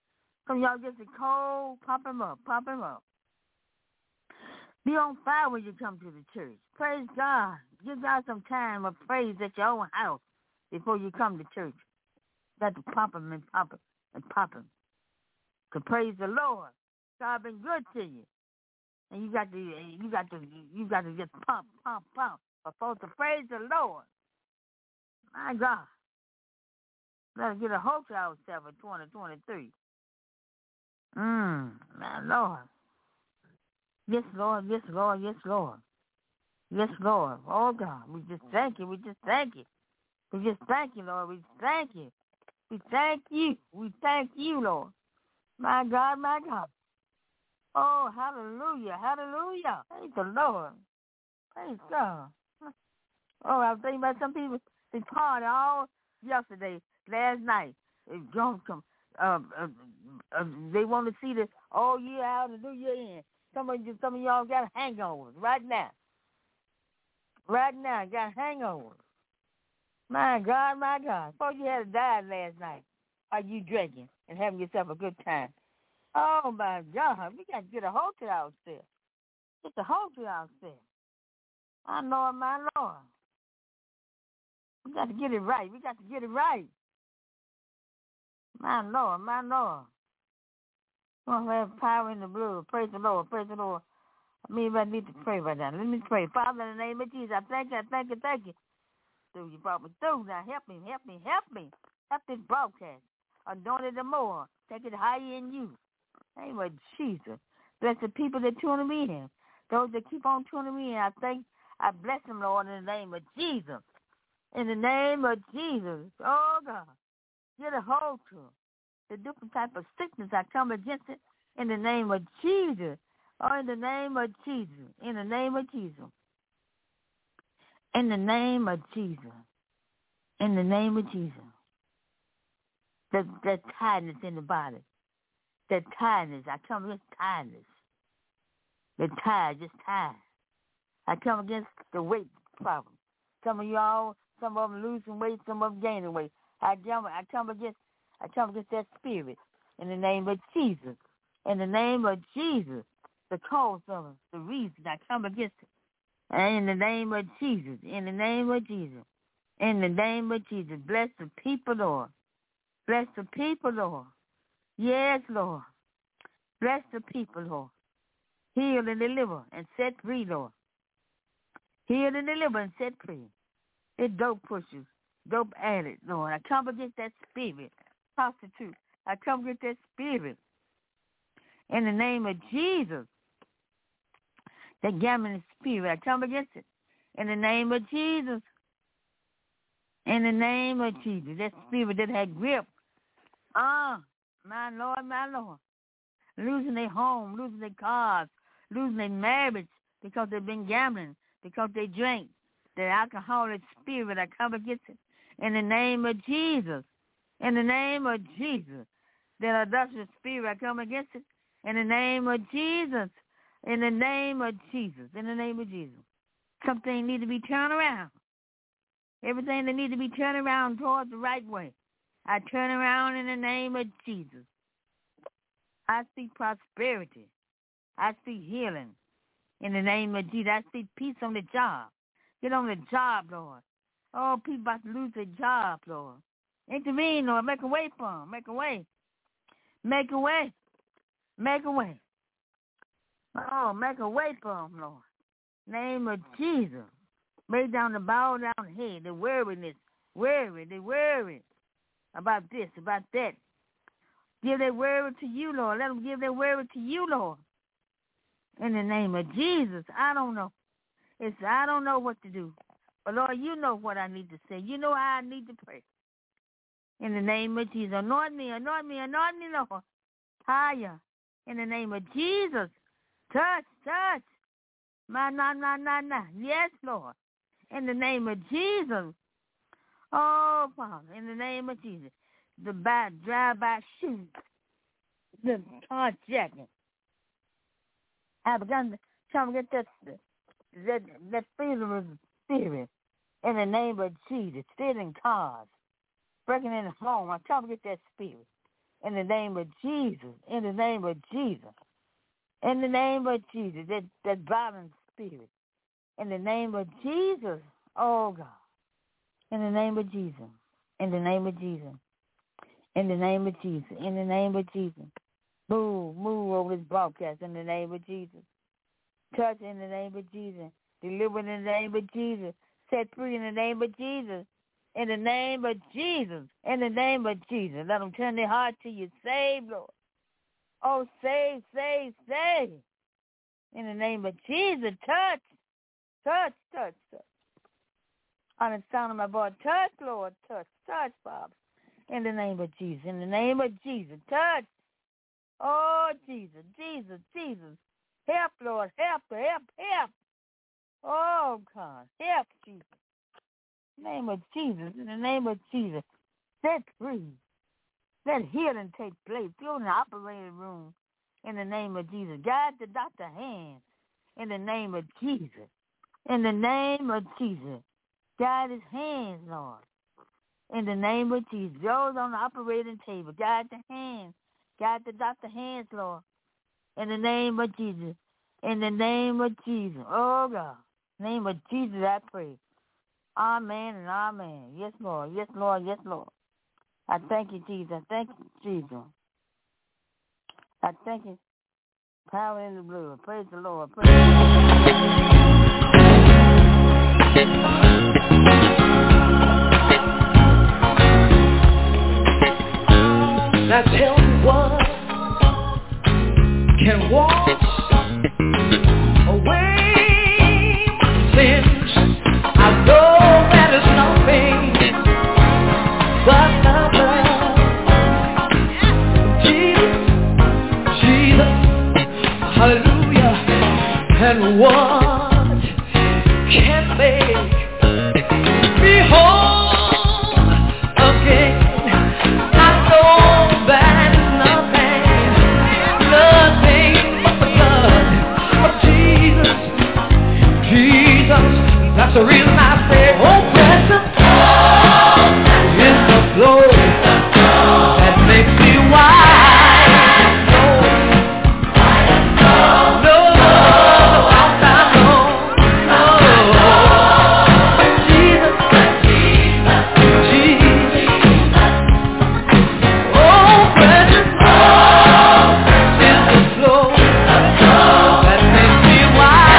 So y'all just be cold, pop him up, pop him up. Be on fire when you come to the church. Praise God. Give God some time of praise at your own house before you come to church. Got to pop him and pop him and pop him. To praise the Lord. God been good to you. And you got to, you got to, you got to just pump, pump, pump. Before to praise the Lord. My God. Let's get a hold to ourselves in twenty twenty-three. Mmm, my Lord. Yes, Lord, yes, Lord, yes, Lord. Yes, Lord. Oh, God, we just thank you. We just thank you. We just thank you, Lord. We thank you. We thank you. We thank you, Lord. My God, my God. Oh, hallelujah, hallelujah. Praise the Lord. Praise God. Oh, I was thinking about some people, they party all yesterday, last night. They drunk some, uh, uh, uh, they want to see the all year out and new year in. Some of, you, some of y'all got hangovers right now. Right now, got hangovers. My God, my God. Suppose you had a diet last night. Are you drinking and having yourself a good time? Oh, my God. We got to get a hold to ourselves. Get a hold to ourselves. I know it, my Lord. We got to get it right. We got to get it right. My Lord, my Lord. Oh, we have power in the blood. Praise the Lord. Praise the Lord. I mean, I need to pray right now. Let me pray. Father, in the name of Jesus, I thank you, I thank you, thank you. So you brought me through. Now help me, help me, help me. Help this broadcast. Anoint it the more. Take it higher in you. Name of Jesus. Bless the people that tune me in. Those that keep on tuning me in, I thank, I bless them, Lord, in the name of Jesus. In the name of Jesus. Oh, God. Get a hold to them. The different type of sickness, I come against it in the name of Jesus. Oh, in the name of Jesus. In the name of Jesus. In the name of Jesus. In the name of Jesus. That, that tiredness in the body. That tiredness. I come against tiredness. The tired, just tired. I come against the weight problem. Some of y'all, some of them losing weight, some of them gaining weight. I come, I come against, I come against that spirit in the name of Jesus. In the name of Jesus, the cause of it, the reason I come against it. And in the name of Jesus, in the name of Jesus, in the name of Jesus, bless the people, Lord. Bless the people, Lord. Yes, Lord. Bless the people, Lord. Heal and deliver and set free, Lord. Heal and deliver and set free. It's dope pushers, dope addicts, Lord. I come against that spirit, prostitute. I come against that spirit. In the name of Jesus, that gambling spirit, I come against it. In the name of Jesus. In the name of Jesus, that spirit that had grip. Ah, my Lord, my Lord. Losing their home, losing their cars, losing their marriage because they've been gambling, because they drink. The alcoholic spirit, I come against it. In the name of Jesus. In the name of Jesus. That adulterous spirit, I come against it. In the name of Jesus. In the name of Jesus. In the name of Jesus. Something need to be turned around. Everything that needs to be turned around towards the right way. I turn around in the name of Jesus. I speak prosperity. I speak healing in the name of Jesus. I speak peace on the job. Get on the job, Lord. Oh, people about to lose their job, Lord. Intervene, Lord. Make a way for them. Make a way. Make a way. Make a way. Oh, make a way for them, Lord. Name of Jesus. Lay down the bow down head, the weariness. Worry, they worry about this, about that. Give their worry to you, Lord. Let them give their worry to you, Lord. In the name of Jesus. I don't know. It's I don't know what to do. But, Lord, you know what I need to say. You know how I need to pray. In the name of Jesus. Anoint me, anoint me, anoint me, Lord. Higher. In the name of Jesus. Touch, touch. My, na, na, na, na. Yes, Lord. In the name of Jesus. Oh, Father, in the name of Jesus. The bad drive-by shooting. The carjacking. I begun to try to get that, that, that freedom of spirit in the name of Jesus. Stealing cars. Breaking in the home. I'm trying to get that spirit in the name of Jesus. In the name of Jesus. In the name of Jesus. That, that violent spirit. In the name of Jesus. Oh, God. In the name of Jesus. In the name of Jesus. In the name of Jesus. In the name of Jesus. Move, move over this broadcast in the name of Jesus. Touch in the name of Jesus. Deliver in the name of Jesus. Set free in the name of Jesus. In the name of Jesus. In the name of Jesus. Let them turn their heart to you. Save, Lord. Oh, save, save, save. In the name of Jesus. Touch. Touch, touch, touch. On the sound of my voice. Touch, Lord. Touch, touch, Father. In the name of Jesus. In the name of Jesus. Touch. Oh, Jesus, Jesus, Jesus. Help, Lord. Help, help, help. Oh, God. Help, Jesus. In the name of Jesus. In the name of Jesus. Set free. Let healing take place. Go in the operating room. In the name of Jesus. Guide the doctor's hand. In the name of Jesus. In the name of Jesus. Guide his hands, Lord. In the name of Jesus. Those on the operating table. Guide the hands. Guide the doctor's hands, Lord. In the name of Jesus. In the name of Jesus. Oh, God. In the name of Jesus, I pray. Amen and amen. Yes, Lord. Yes, Lord. Yes, Lord. I thank you, Jesus. I thank you, Jesus. I thank you. Power in the blood. Praise the Lord. Praise the Lord. Now tell me what can wash away my sins. I know that is nothing but the blood of Jesus, Jesus, hallelujah. And what can make me whole again? I know that is nothing, nothing but the blood of Jesus, Jesus. That's the reason I say, oh, precious is the flow that makes me wise. No, no, outside, no, no. Jesus, Jesus, Jesus. Oh, precious is the flow that makes me wise.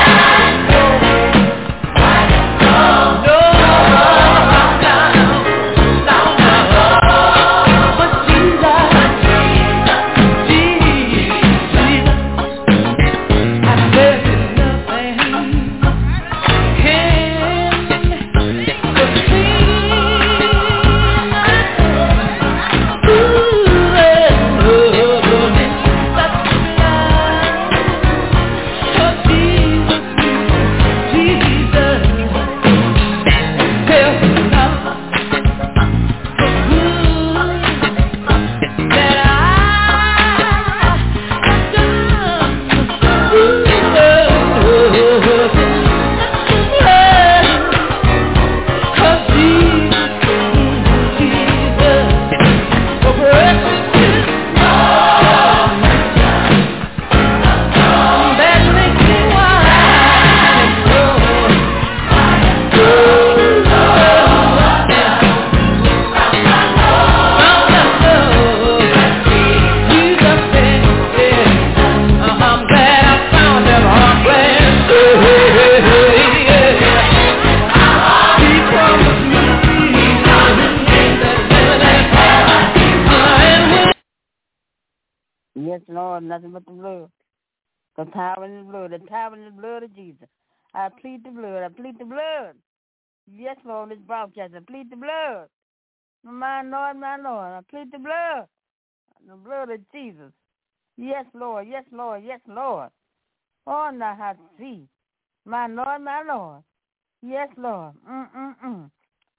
Yes, Lord, nothing but the blood. The power in the blood, the power in the blood of Jesus. I plead the blood, I plead the blood. Yes, Lord, this broadcast, I plead the blood. My Lord, my Lord, I plead the blood. The blood of Jesus. Yes, Lord, yes, Lord, yes, Lord. Oh, now I see. My Lord, my Lord. Yes, Lord. Mm-mm-mm.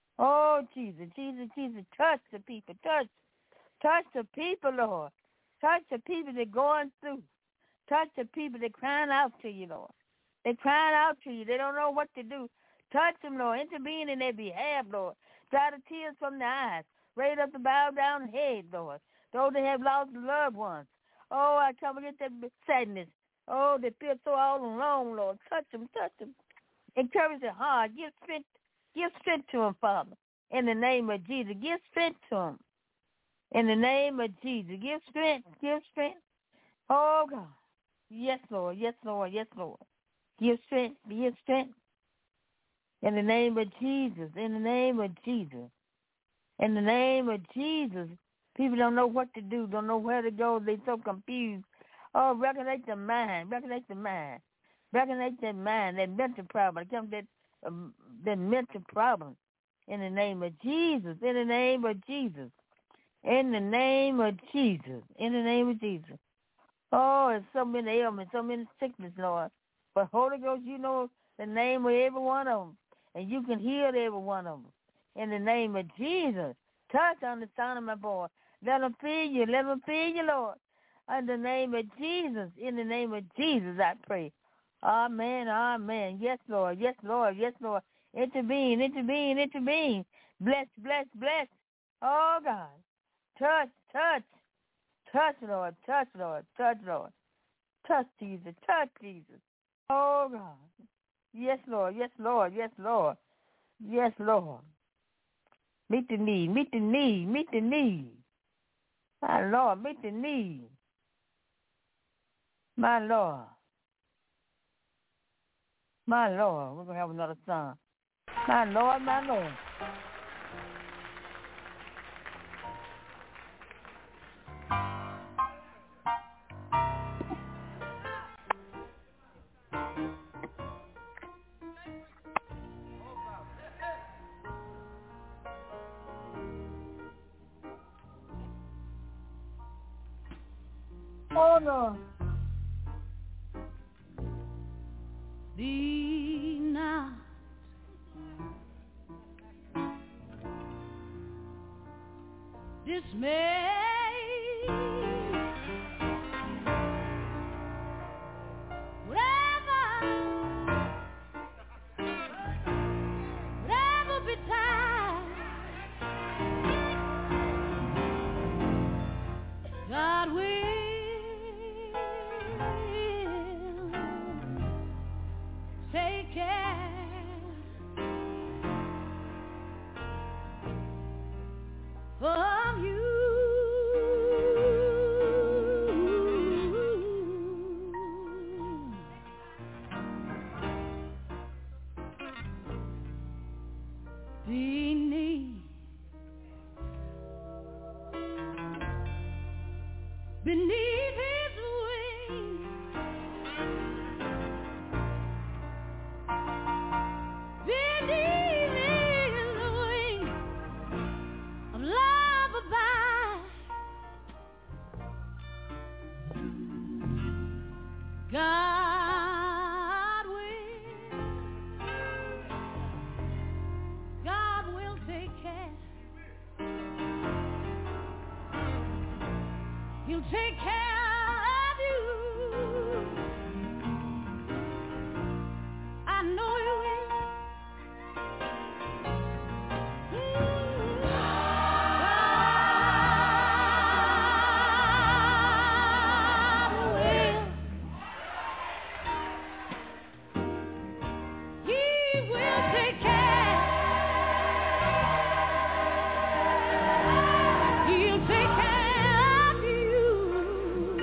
Oh, Jesus, Jesus, Jesus, touch the people, touch. Touch the people, Lord. Touch the people that are going through. Touch the people that are crying out to you, Lord. They're crying out to you. They don't know what to do. Touch them, Lord. Intervene in their behalf, Lord. Dry the tears from their eyes. Raise up the bowed down head, Lord. Those that have lost loved ones. Oh, I come against that sadness. Oh, they feel so all alone, Lord. Touch them, touch them. Encourage their heart. Give strength, give strength to them, Father. In the name of Jesus. Give strength to them. In the name of Jesus. Give strength, give strength. Oh, God. Yes, Lord. Yes, Lord. Yes, Lord. Give strength, give strength. In the name of Jesus. In the name of Jesus. In the name of Jesus. People don't know what to do, don't know where to go. They're so confused. Oh, recognize the mind. Recognize the mind. Recognize that mind, that mental problem. It comes that, um, that mental problem. In the name of Jesus. In the name of Jesus. In the name of Jesus. In the name of Jesus. Oh, there's so many ailments, so many sickness, Lord. But Holy Ghost, you know the name of every one of them. And you can heal every one of them. In the name of Jesus. Touch on the sound of my voice. Let them feel you. Let them feel you, Lord. In the name of Jesus. In the name of Jesus, I pray. Amen. Amen. Yes, Lord. Yes, Lord. Yes, Lord. Intervene. Intervene. Intervene. Bless, bless, bless. Oh, God. Touch, touch. Touch, Lord. Touch, Lord. Touch, Lord. Touch, Jesus. Touch, Jesus. Oh, God. Yes, Lord. Yes, Lord. Yes, Lord. Yes, Lord. Meet the need. Meet the need. Meet the need. My Lord, meet the need. My Lord. My Lord. We're going to have another song. My Lord, my Lord. Oh, no. Be not dismayed. Whatever, whatever betide, God will take care of you. Beneath, beneath his wings, beneath his wings of love abide. God will, God will take care. He'll take care of you. I know He will. Mm. God will. He will take care. He'll take care of you.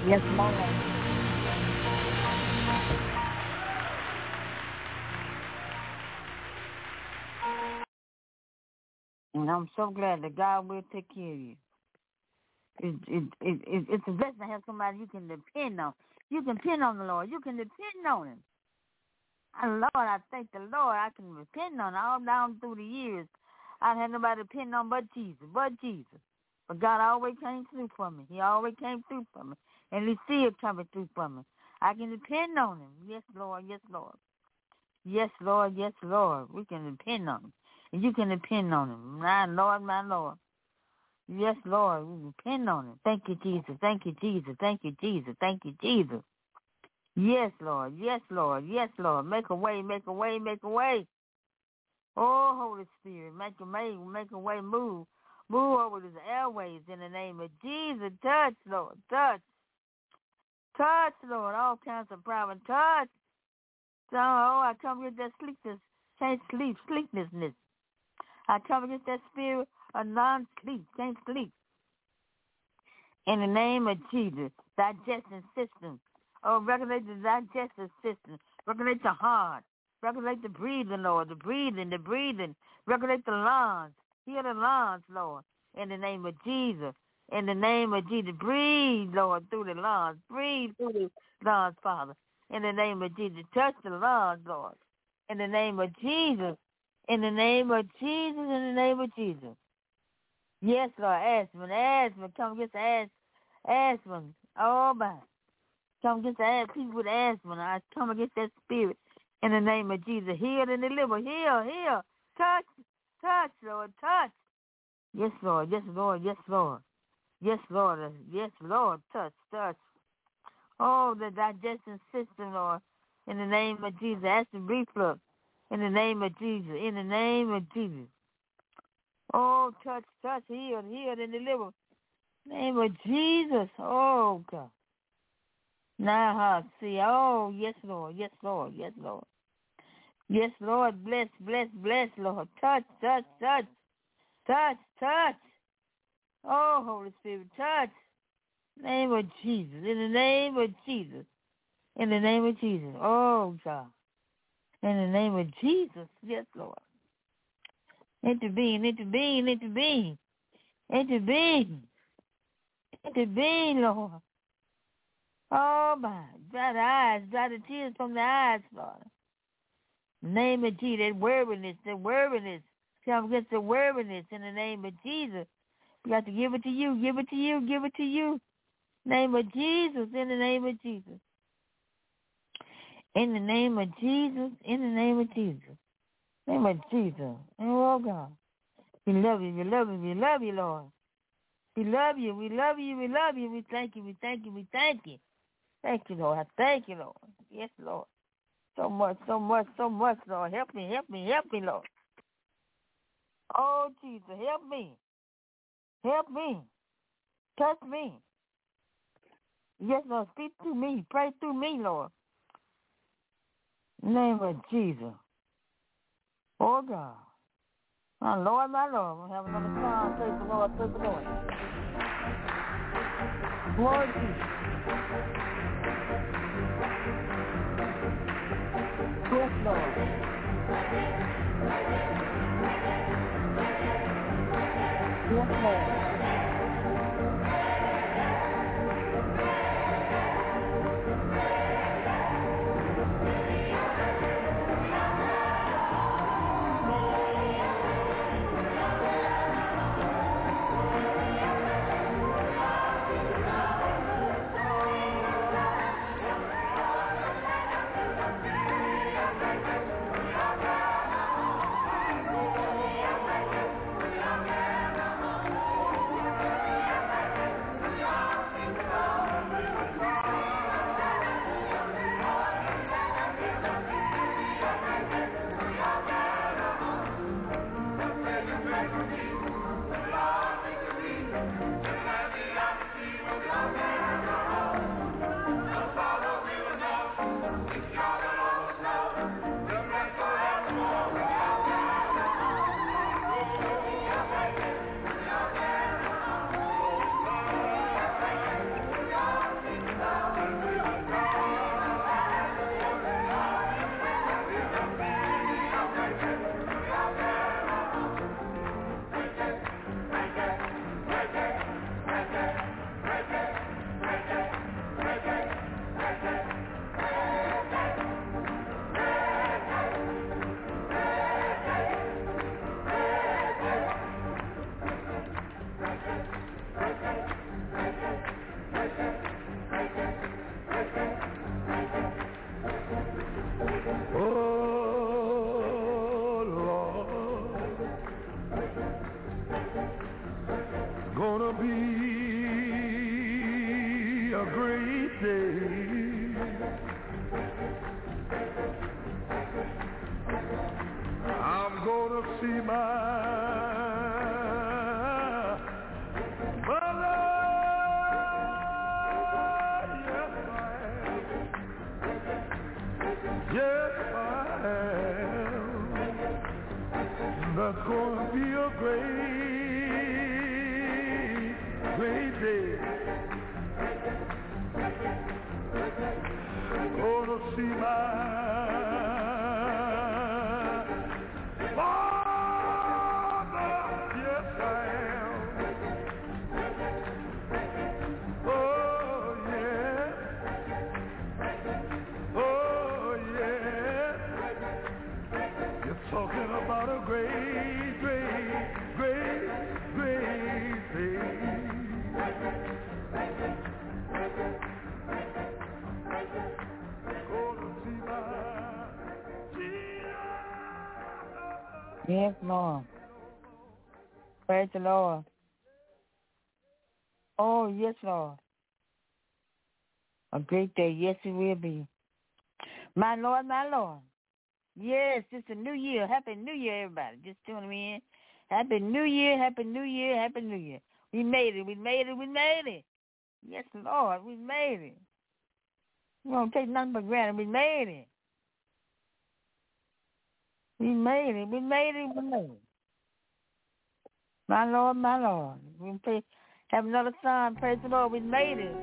Yes, Lord. And I'm so glad that God will take care of you. It, it, it, it, it's a blessing to have somebody you can depend on. You can depend on the Lord. You can depend on Him. And Lord, I thank the Lord I can depend on all down through the years. I had nobody to depend on but Jesus, but Jesus. But God always came through for me. He always came through for me. And He's still coming through for me. I can depend on Him. Yes, Lord. Yes, Lord. Yes, Lord. Yes, Lord. We can depend on Him. And you can depend on Him. My Lord, my Lord. Yes, Lord. We depend on Him. Thank you, Jesus. Thank you, Jesus. Thank you, Jesus. Thank you, Jesus. Yes, Lord. Yes, Lord. Yes, Lord. Make a way, make a way, make a way. Oh, Holy Spirit, make a way, make a way, move. Move over these airways in the name of Jesus. Touch, Lord. Touch. Touch, Lord. All kinds of problems. Touch. So, oh, I come against that sleepness. Can't sleep. Sleeplessness. I come against that spirit of non-sleep. Can't sleep. In the name of Jesus. Digestion system. Oh, regulate the digestive system. Regulate the heart. Regulate the breathing, Lord. The breathing, the breathing. Regulate the lungs. Heal the lungs, Lord. In the name of Jesus. In the name of Jesus. Breathe, Lord, through the lungs. Breathe through the lungs, Father. In the name of Jesus. Touch the lungs, Lord. In the name of Jesus. In the name of Jesus. In the name of Jesus. Yes, Lord. Asthma. Asthma. Come against asthma. Asthma. Oh, my. Come against the people with asthma. I come against that spirit in the name of Jesus. Heal and deliver. Heal, heal. Touch, touch, Lord, touch. Yes, Lord. Yes, Lord. Yes, Lord. Yes, Lord. Yes, Lord. Touch, touch. Oh, the digestion system, Lord. In the name of Jesus. Acid reflux. In the name of Jesus. In the name of Jesus. Oh, touch, touch, heal, heal and deliver. In the name of Jesus. Oh, God. Now, huh, see, oh, yes, Lord, yes, Lord, yes, Lord. Yes, Lord, bless, bless, bless, Lord. Touch, touch, touch, touch, touch. Oh, Holy Spirit, touch. In the name of Jesus, in the name of Jesus, in the name of Jesus. Oh, God. In the name of Jesus, yes, Lord. Intervene, intervene, intervene, intervene, intervene, Lord. Oh, my. Dry the eyes. Dry the tears from the eyes, Lord. Name of Jesus. That weariness. That weariness. Come against the weariness in the name of Jesus. We got to give it to you. Give it to you. Give it to you. Name of Jesus. In the name of Jesus. In the name of Jesus. In the name of Jesus. Name of Jesus. Oh, God. We love you. We love you. We love you, Lord. We love you. We love you. We love you. We thank you. We thank you. We thank you. Thank you, Lord. I thank you, Lord. Yes, Lord. So much, so much, so much, Lord. Help me, help me, help me, Lord. Oh, Jesus, help me. Help me. Touch me. Yes, Lord. Speak through me. Pray through me, Lord. In the name of Jesus. Oh, God. My Lord, my Lord. We'll have another song. Praise the Lord. Praise the Lord. Glory to Jesus. Yes, Lord. Yes, Lord. gonna see my mother. Yes, I am. Yes, I am. That's gonna be a great, great day. Gonna see my father. Yes, I am. Oh, yeah. Oh, yeah. You're talking about a great, great, great, great day. Yes, Lord. Praise the Lord. Oh, yes, Lord. A great day. Yes, it will be. My Lord, my Lord. Yes, it's a new year. Happy New Year, everybody. Just tuning me in. Happy New Year, Happy New Year, Happy New Year. We made it, we made it, we made it. Yes, Lord, we made it. We don't take nothing for granted. We made it. We made it, we made it, we made it. My Lord, my Lord. We pray, have another song. Praise the Lord, we made it.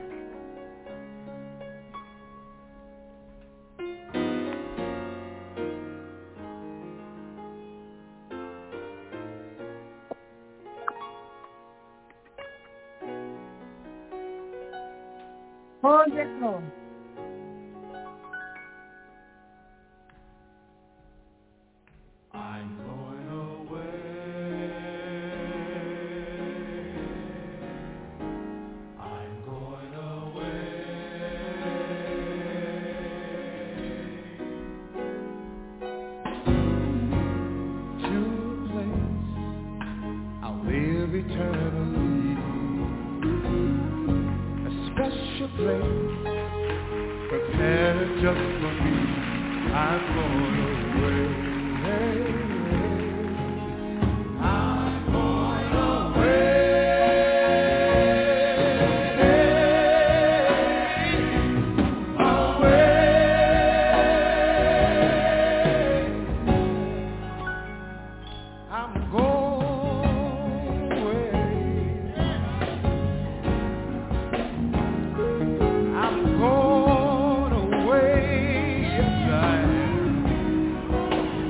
Oh, yes, Lord. I'm going away. I'm going away to a place I'll live eternally. A special place prepared just for me. I'm going away. I'm going away, away. I'm going away. I'm going away. Yes, I am.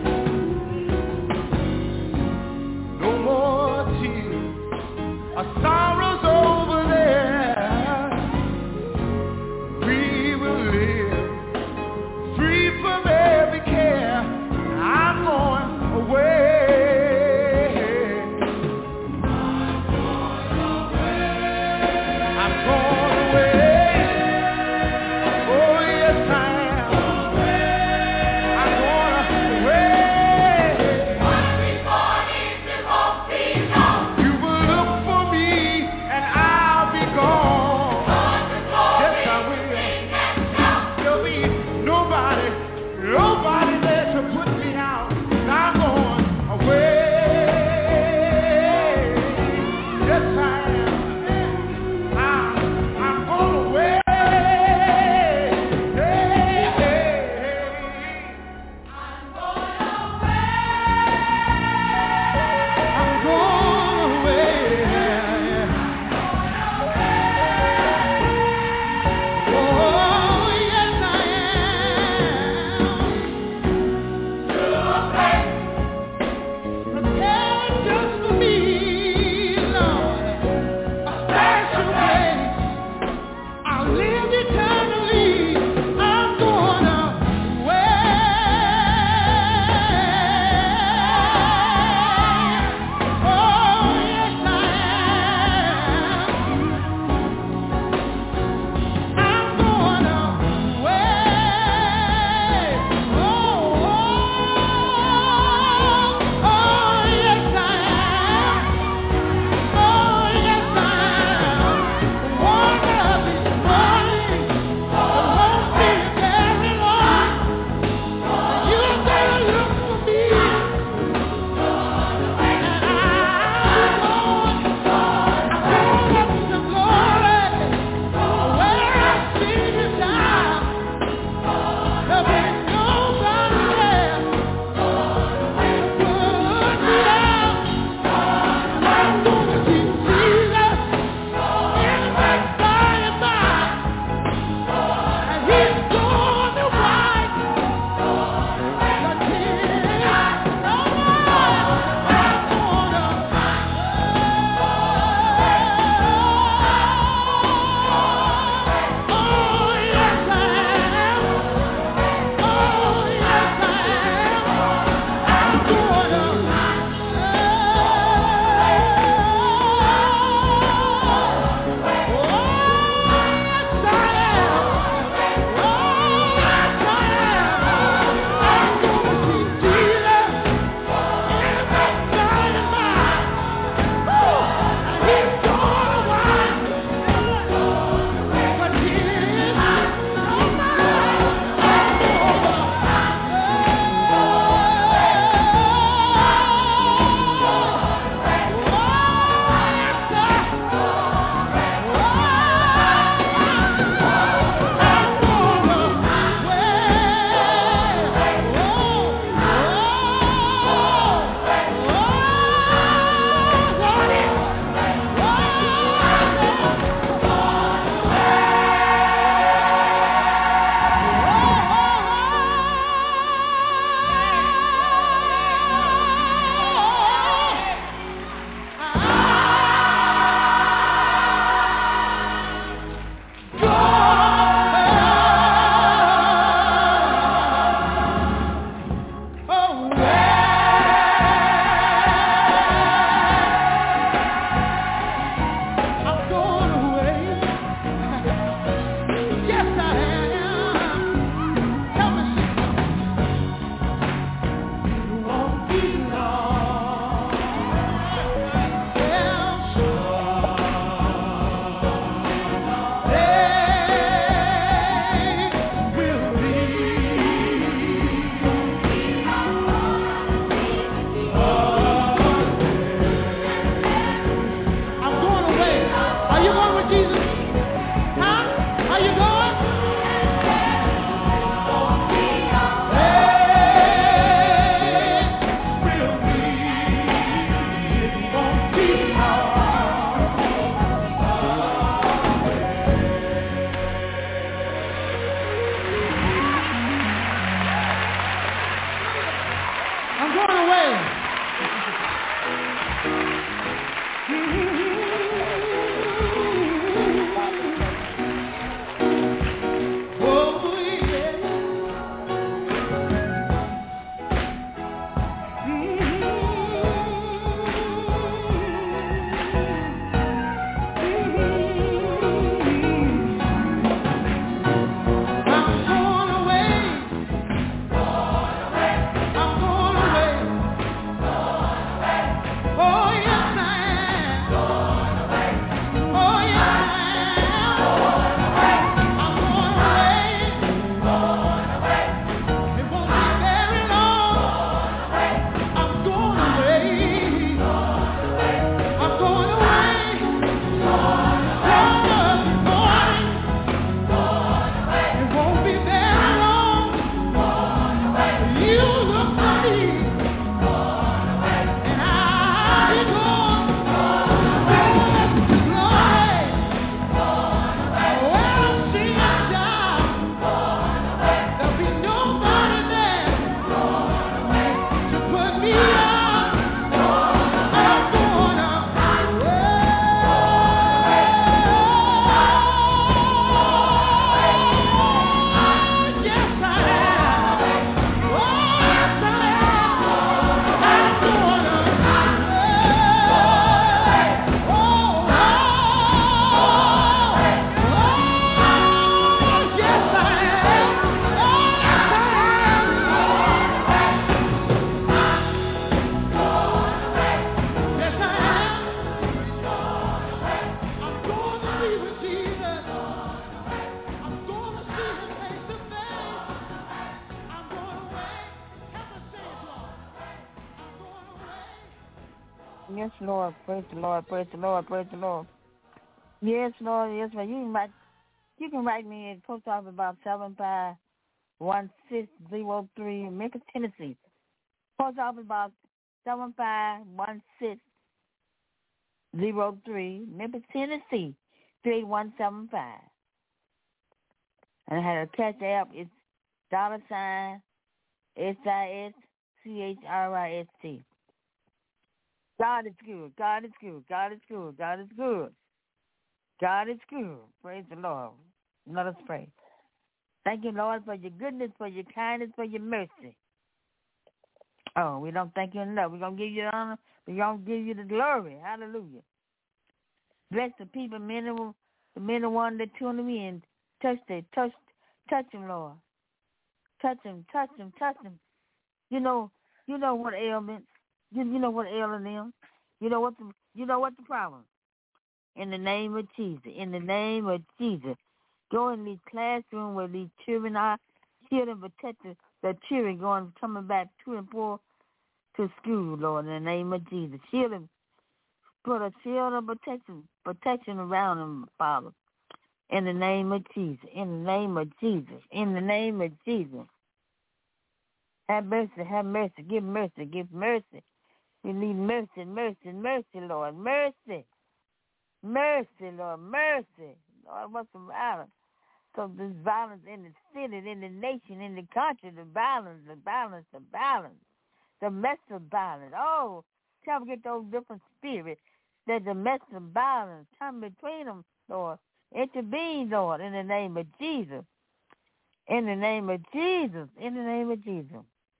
Yes, Lord. Praise the Lord. Praise the Lord. Praise the Lord. Yes, Lord. Yes, Lord. You can write, you can write me at Post Office Box seven five one six zero three, Memphis, Tennessee. Post Office Box seven five one six zero three, Memphis, Tennessee, three one seven five. And I had a catch app. It's dollar sign S I S C H R I S T. God is good. God is good. God is good. God is good. God is good. Praise the Lord. Let us pray. Thank you, Lord, for your goodness, for your kindness, for your mercy. Oh, we don't thank you enough. We're going to give you the honor. We're going to give you the glory. Hallelujah. Bless the people, men and, the men and women that tune them in. Touch them. Touch, touch them, Lord. Touch them. Touch them. Touch them. You know, you know what ailments. You, you know what ailing them. You know what the, you know what the problem. In the name of Jesus. In the name of Jesus. Go in these classrooms where these children are. Children protect the, the children going, coming back to and for to school, Lord, in the name of Jesus. Shield them. Put a shield of protection, protection around them, Father. In the name of Jesus. In the name of Jesus. In the name of Jesus. Have mercy. Have mercy. Give mercy. Give mercy. We need mercy, mercy, mercy, Lord. Mercy. Mercy, Lord. Mercy. Lord, what's the matter? So there's violence in the city, in the nation, in the country, the violence, the violence, the violence, domestic violence. Oh, try to get those different spirits, the domestic violence, come between them, Lord. Intervene, Lord, in the name of Jesus. In the name of Jesus. In the name of Jesus.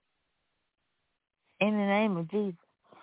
In the name of Jesus.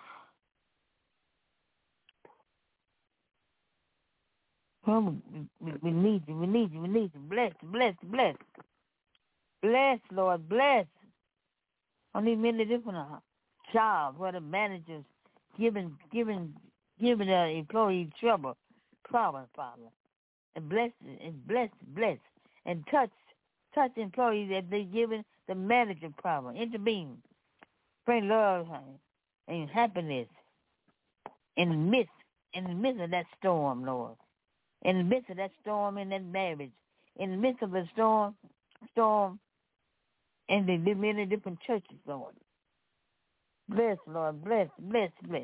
Oh, we, we need you, we need you, we need you. Bless, bless, bless. Bless, Lord, bless. On these many different uh, jobs where the managers giving, giving, giving the employees trouble, problem, Father. And bless, and bless, bless. And touch, touch employees that they giving the manager problem. Intervene. Bring love and happiness in the midst, in the midst of that storm, Lord. In the midst of that storm in that marriage, in the midst of the storm, storm in the many different churches, Lord. Bless, Lord, bless, bless, bless.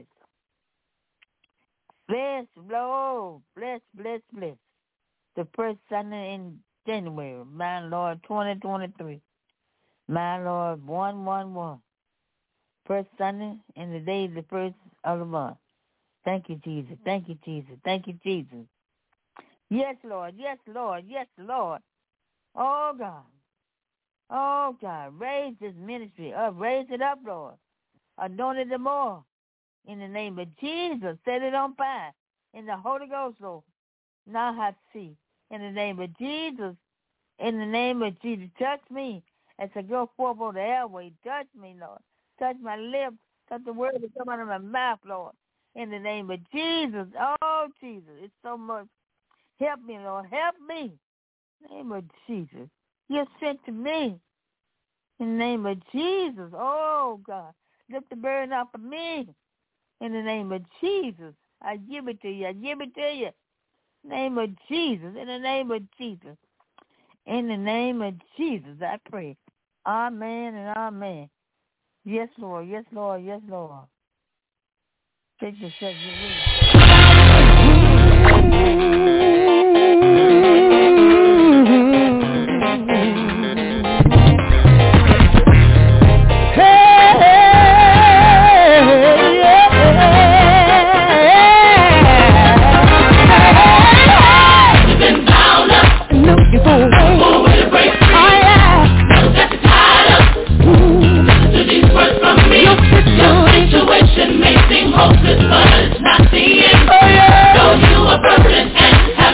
Bless, Lord, bless, bless, bless. The first Sunday in January, my Lord, twenty twenty-three. My Lord, one one one. First Sunday in the day of the first of the month. Thank you, Jesus. Thank you, Jesus. Thank you, Jesus. Yes, Lord. Yes, Lord. Yes, Lord. Oh, God. Oh, God. Raise this ministry up. Raise it up, Lord. Anoint it more. In the name of Jesus. Set it on fire. In the Holy Ghost, Lord. Now I see. In the name of Jesus. In the name of Jesus. Touch me as I go forth on the airway. Touch me, Lord. Touch my lips. Touch the word that come out of my mouth, Lord. In the name of Jesus. Oh, Jesus. It's so much. Help me, Lord. Help me. In the name of Jesus. You're sent to me. In the name of Jesus. Oh, God. Lift the burden off of me. In the name of Jesus. I give it to you. I give it to you. In the name of Jesus. In the name of Jesus. In the name of Jesus, I pray. Amen and amen. Yes, Lord. Yes, Lord. Yes, Lord. Take the second. Hopeless, but it's not the end. Oh, yeah. So you are burdened and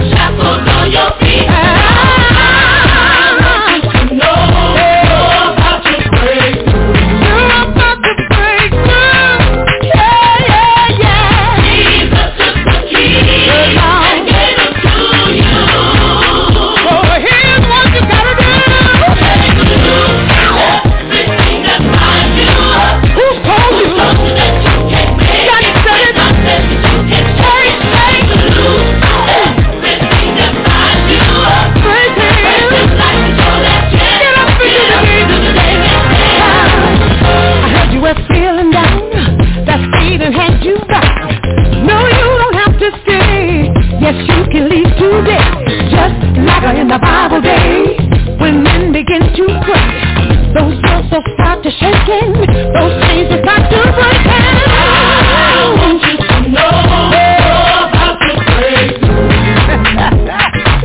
are in the Bible days, when men begin to pray, those walls will start to shaking, those chains will start to breaking. I want you to know about the breakthrough.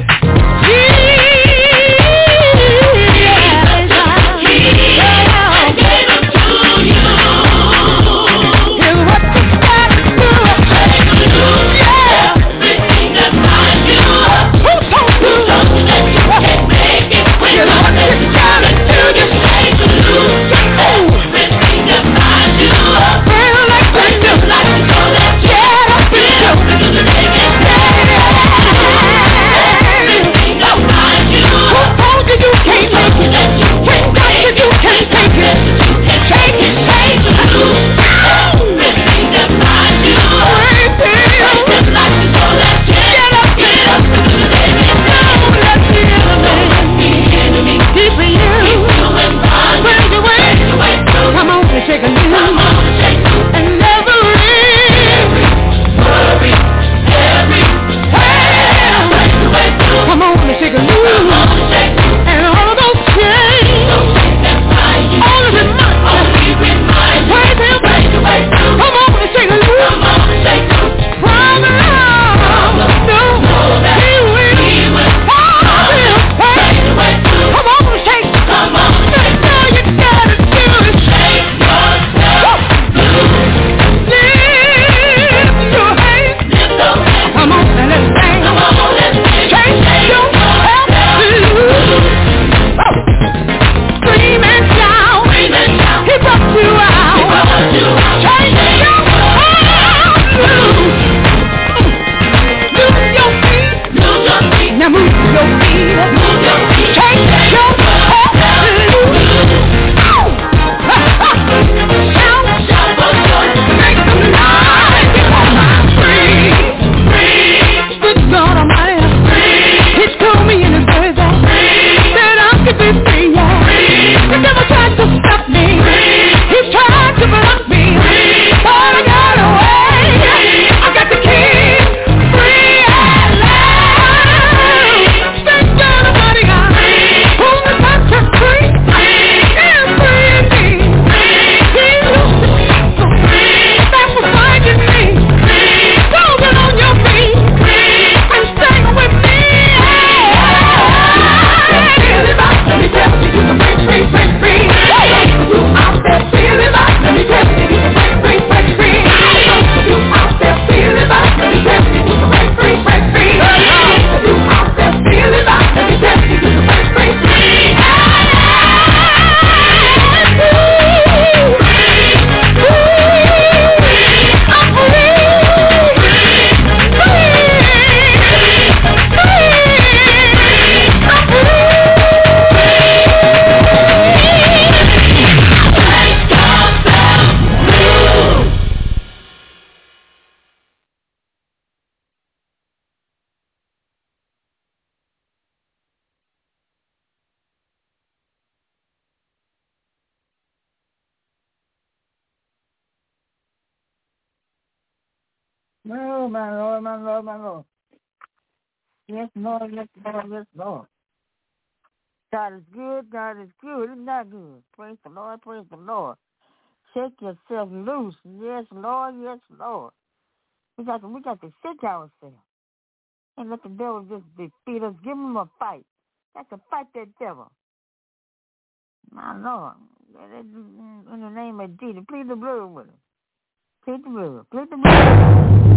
No, my Lord, my Lord, my Lord. Yes, Lord, yes, Lord, yes, Lord. God is good, God is good, it's not good. Praise the Lord, praise the Lord. Shake yourself loose. Yes, Lord, yes, Lord. We got to, we got to shake ourselves. And let the devil just defeat us. Give him a fight. Got to fight that devil. My Lord. In the name of Jesus, plead the blood with him. Plead the blood. Plead the blood.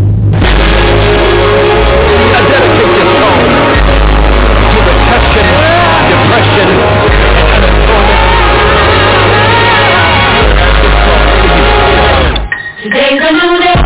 Today's a new day,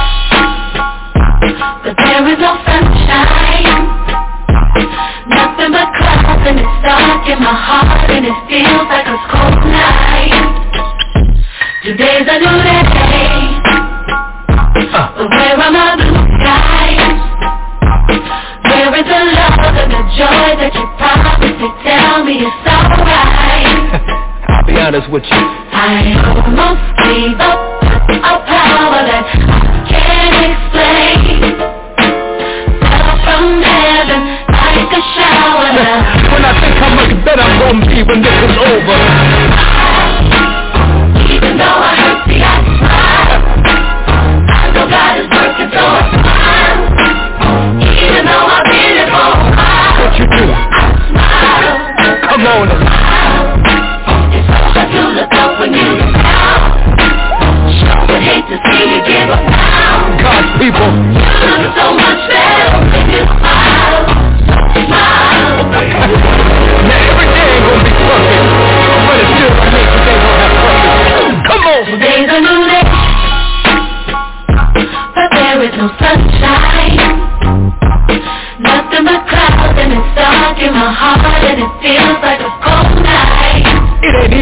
but there is no sunshine. Nothing but clouds, and it's dark in my heart, and it feels like a cold night. Today's a new day, but where are my blue skies? Where is the love and the joy that you promised to tell me it's alright? I'll be honest with you, I almost gave up a power that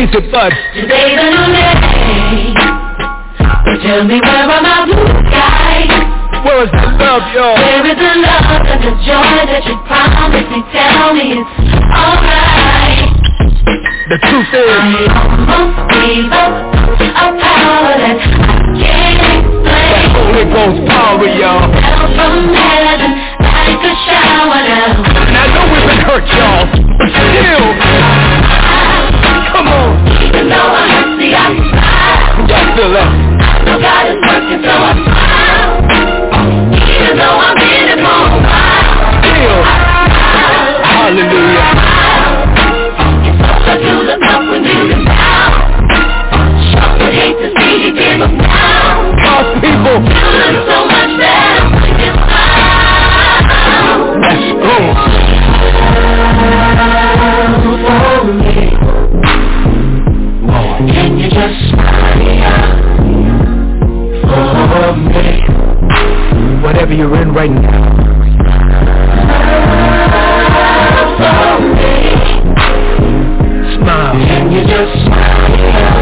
means it, bud. Today's a new day. But tell me where are my blue skies? Where is the love, y'all? Where is the love and the joy that you promised me? Tell me it's alright. The truth is, I almost gave up a power that I can't explain. that Holy Ghost power, y'all. Down from heaven like a shower now. And I know we've been hurt, y'all, but still, come on. Even though I hurt, see I smile. Y'all feel that? I know God is working, so I smile. Even though I'm in it for a while. Still, hallelujah. To look up when you're down. Sure would hate to see you give up now. God's people, You look so much better when you smile. let's go. For me, oh, can you just smile for me? Whatever you're in right now, For me, smile. can you just smile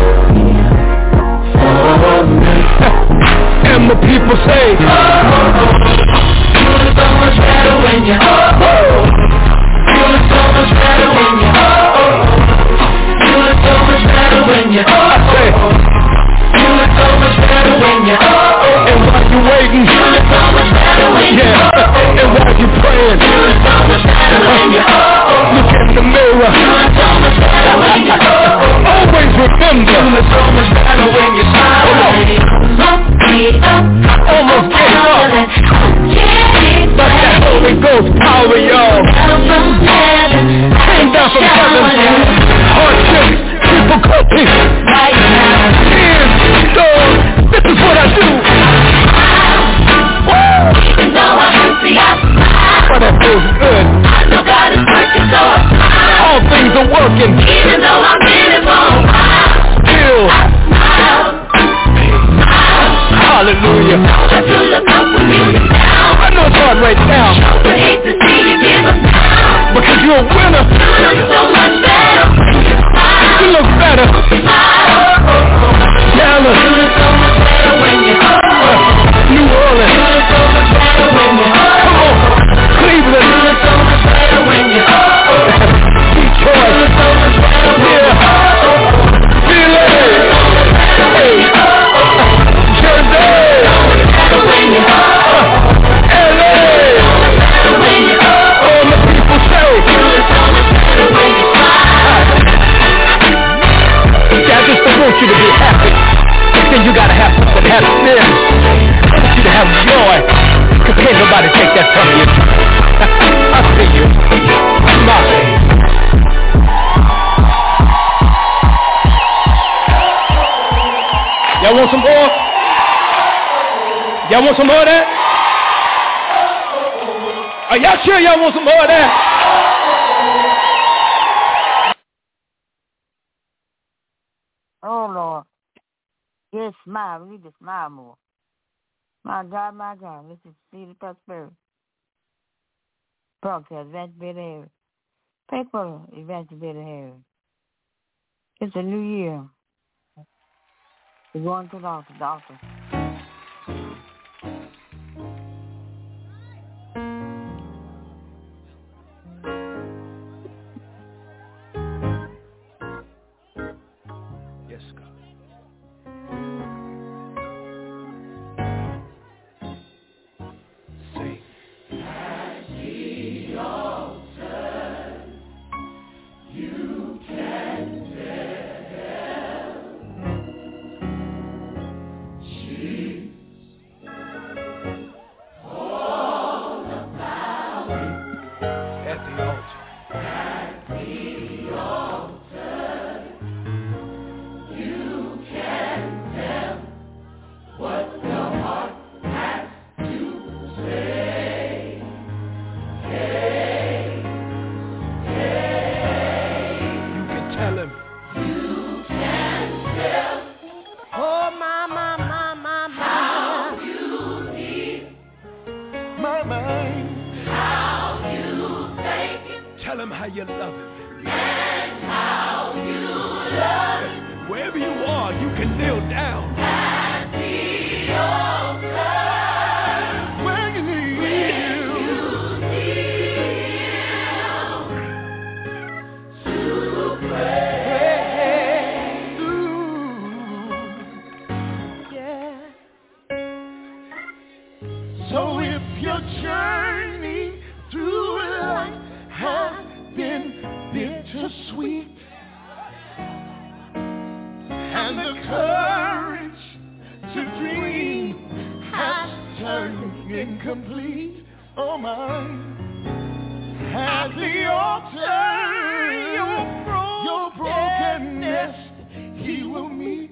for me? And the people say, You look so much better when you You look so much better when you You look so much better when you I say, You look so much better when you and while you waiting, You look so much better when you yeah, and while you praying, You look so much better when you look in the mirror. You look so much better when you Always remember, You look so much better when you smile. Look me up, almost gave up, that can't but that Holy Ghost power, y'all, down from heaven, came down from heaven. Hardships, difficulties, right now. tears, so this is what I do. Even though I hurt, see I smile. But that feels good. I know God is working, so I smile. All things are working. Even though I'm in it for a while, Still, I smile. hallelujah. I do look up when you're down. I know it's hard right now, Would hate to see you give up now. because you're a winner. You look so much better when you smile. You look better. Dallas, You look so much better when you New You Orleans, look so much better when you come on, You Cleveland, look so much better when you Detroit, so much better when yeah, Philly, hey, Jersey, when you L A, when you all the people say, You look so much better when you smile. yeah, I just don't want you to be happy, but then you gotta have something happy. I want you to have joy, because can't nobody take that from you. I see you. Smile. Y'all want some more? Y'all want some more of that? Are y'all sure y'all want some more of that? Oh, Lord. Yes, smile. We need to smile more. My God, my God. This is Seed of Prosperity. Broadcast, Evangelist Betty Harris. Pray for Evangelist Betty Harris. It's a new year. We're going to the altar, the altar. Yes, God. Sing. At the altar. You can tell him. Oh, my, my, my, my, my. My mind. Tell him how you love him. How you love wherever you are, you can kneel down. At the altar. Where you need. To pray. Yeah. So if your journey through life has been bittersweet, and the courage to dream has turned incomplete, oh my, at the altar, your, bro- your brokenness he will meet.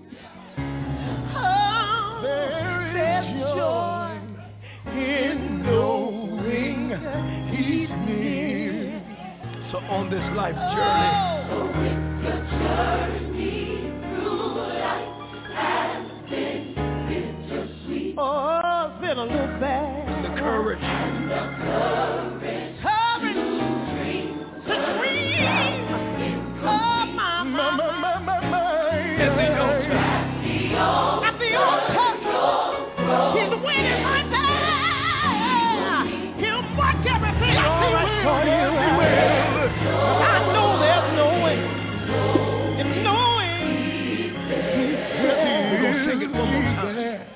Oh, there is joy in knowing he's near. So on this life journey, So if your journey through life has been bittersweet, Oh, it's been a little bad. the courage, and the courage Courage to dream, to dream. Oh, my, my, incomplete. my, my, my, my. at the altar. The altar, At the altar, he's waiting right there. He'll work everything out for you. I know there's no way. It's no way. We're going to sing it one more time.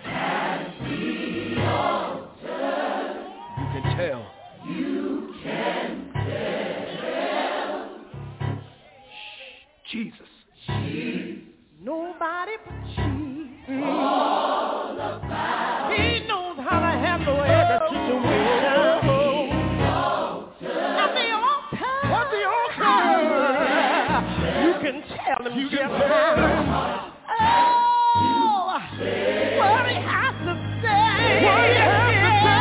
You can tell. Jesus. Nobody but Jesus. All about. He knows how to handle every situation. At the altar. At the altar. You can tell him You can just tell how. him. Oh, what he has to say. What he has to say.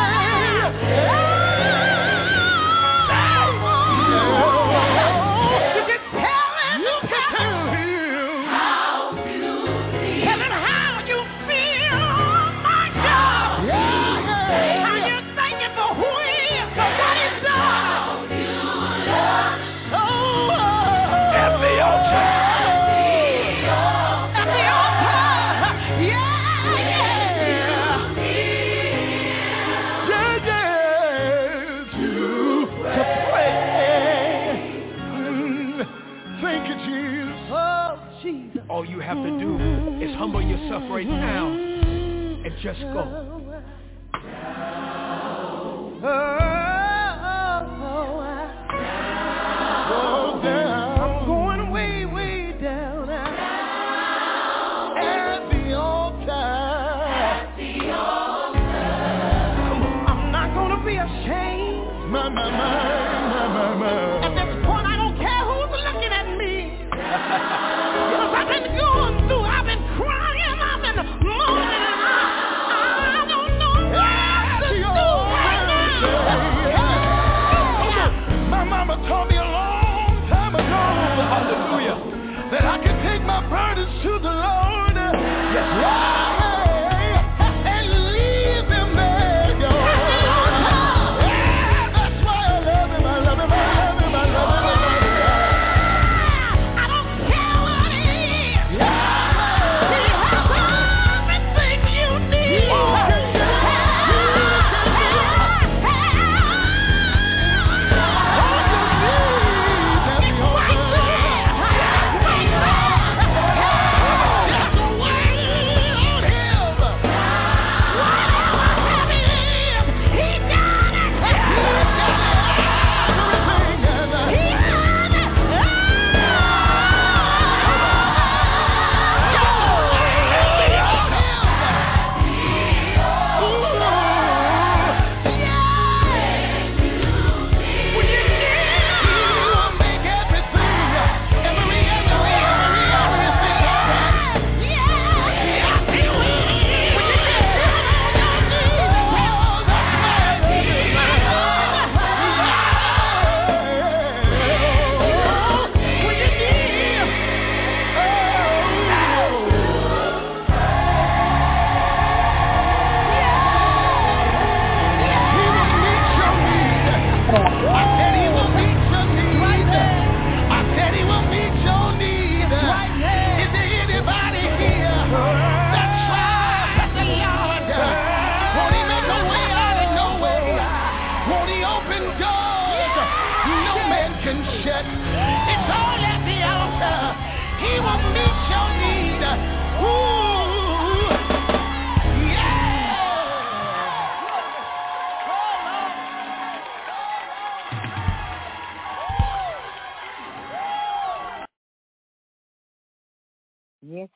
You can tell him. You can tell him. How you feel. Tell him how you feel, my God. How you thank him for who he is, for what he's done. Oh, At the altar. at the altar. Yeah, yeah. Yeah, yeah. To, To pray. mm, thank you, Jesus. Oh, Jesus. All you have to do is humble yourself right now and just go. Oh, Go down. I'm going way, way down. At the altar. I'm not going to be ashamed. My, my, my, my, my, my. At this point, I don't care who's looking at me. Because I've been going through, I've been crying, I've been moaning, and I, I don't know what to do right now. My mama told me a long time ago, Hallelujah. that I can take my burdens to the Lord. Yes, Lord. And leave him there, y'all. Yeah, that's why I love him, I love him, I love him, I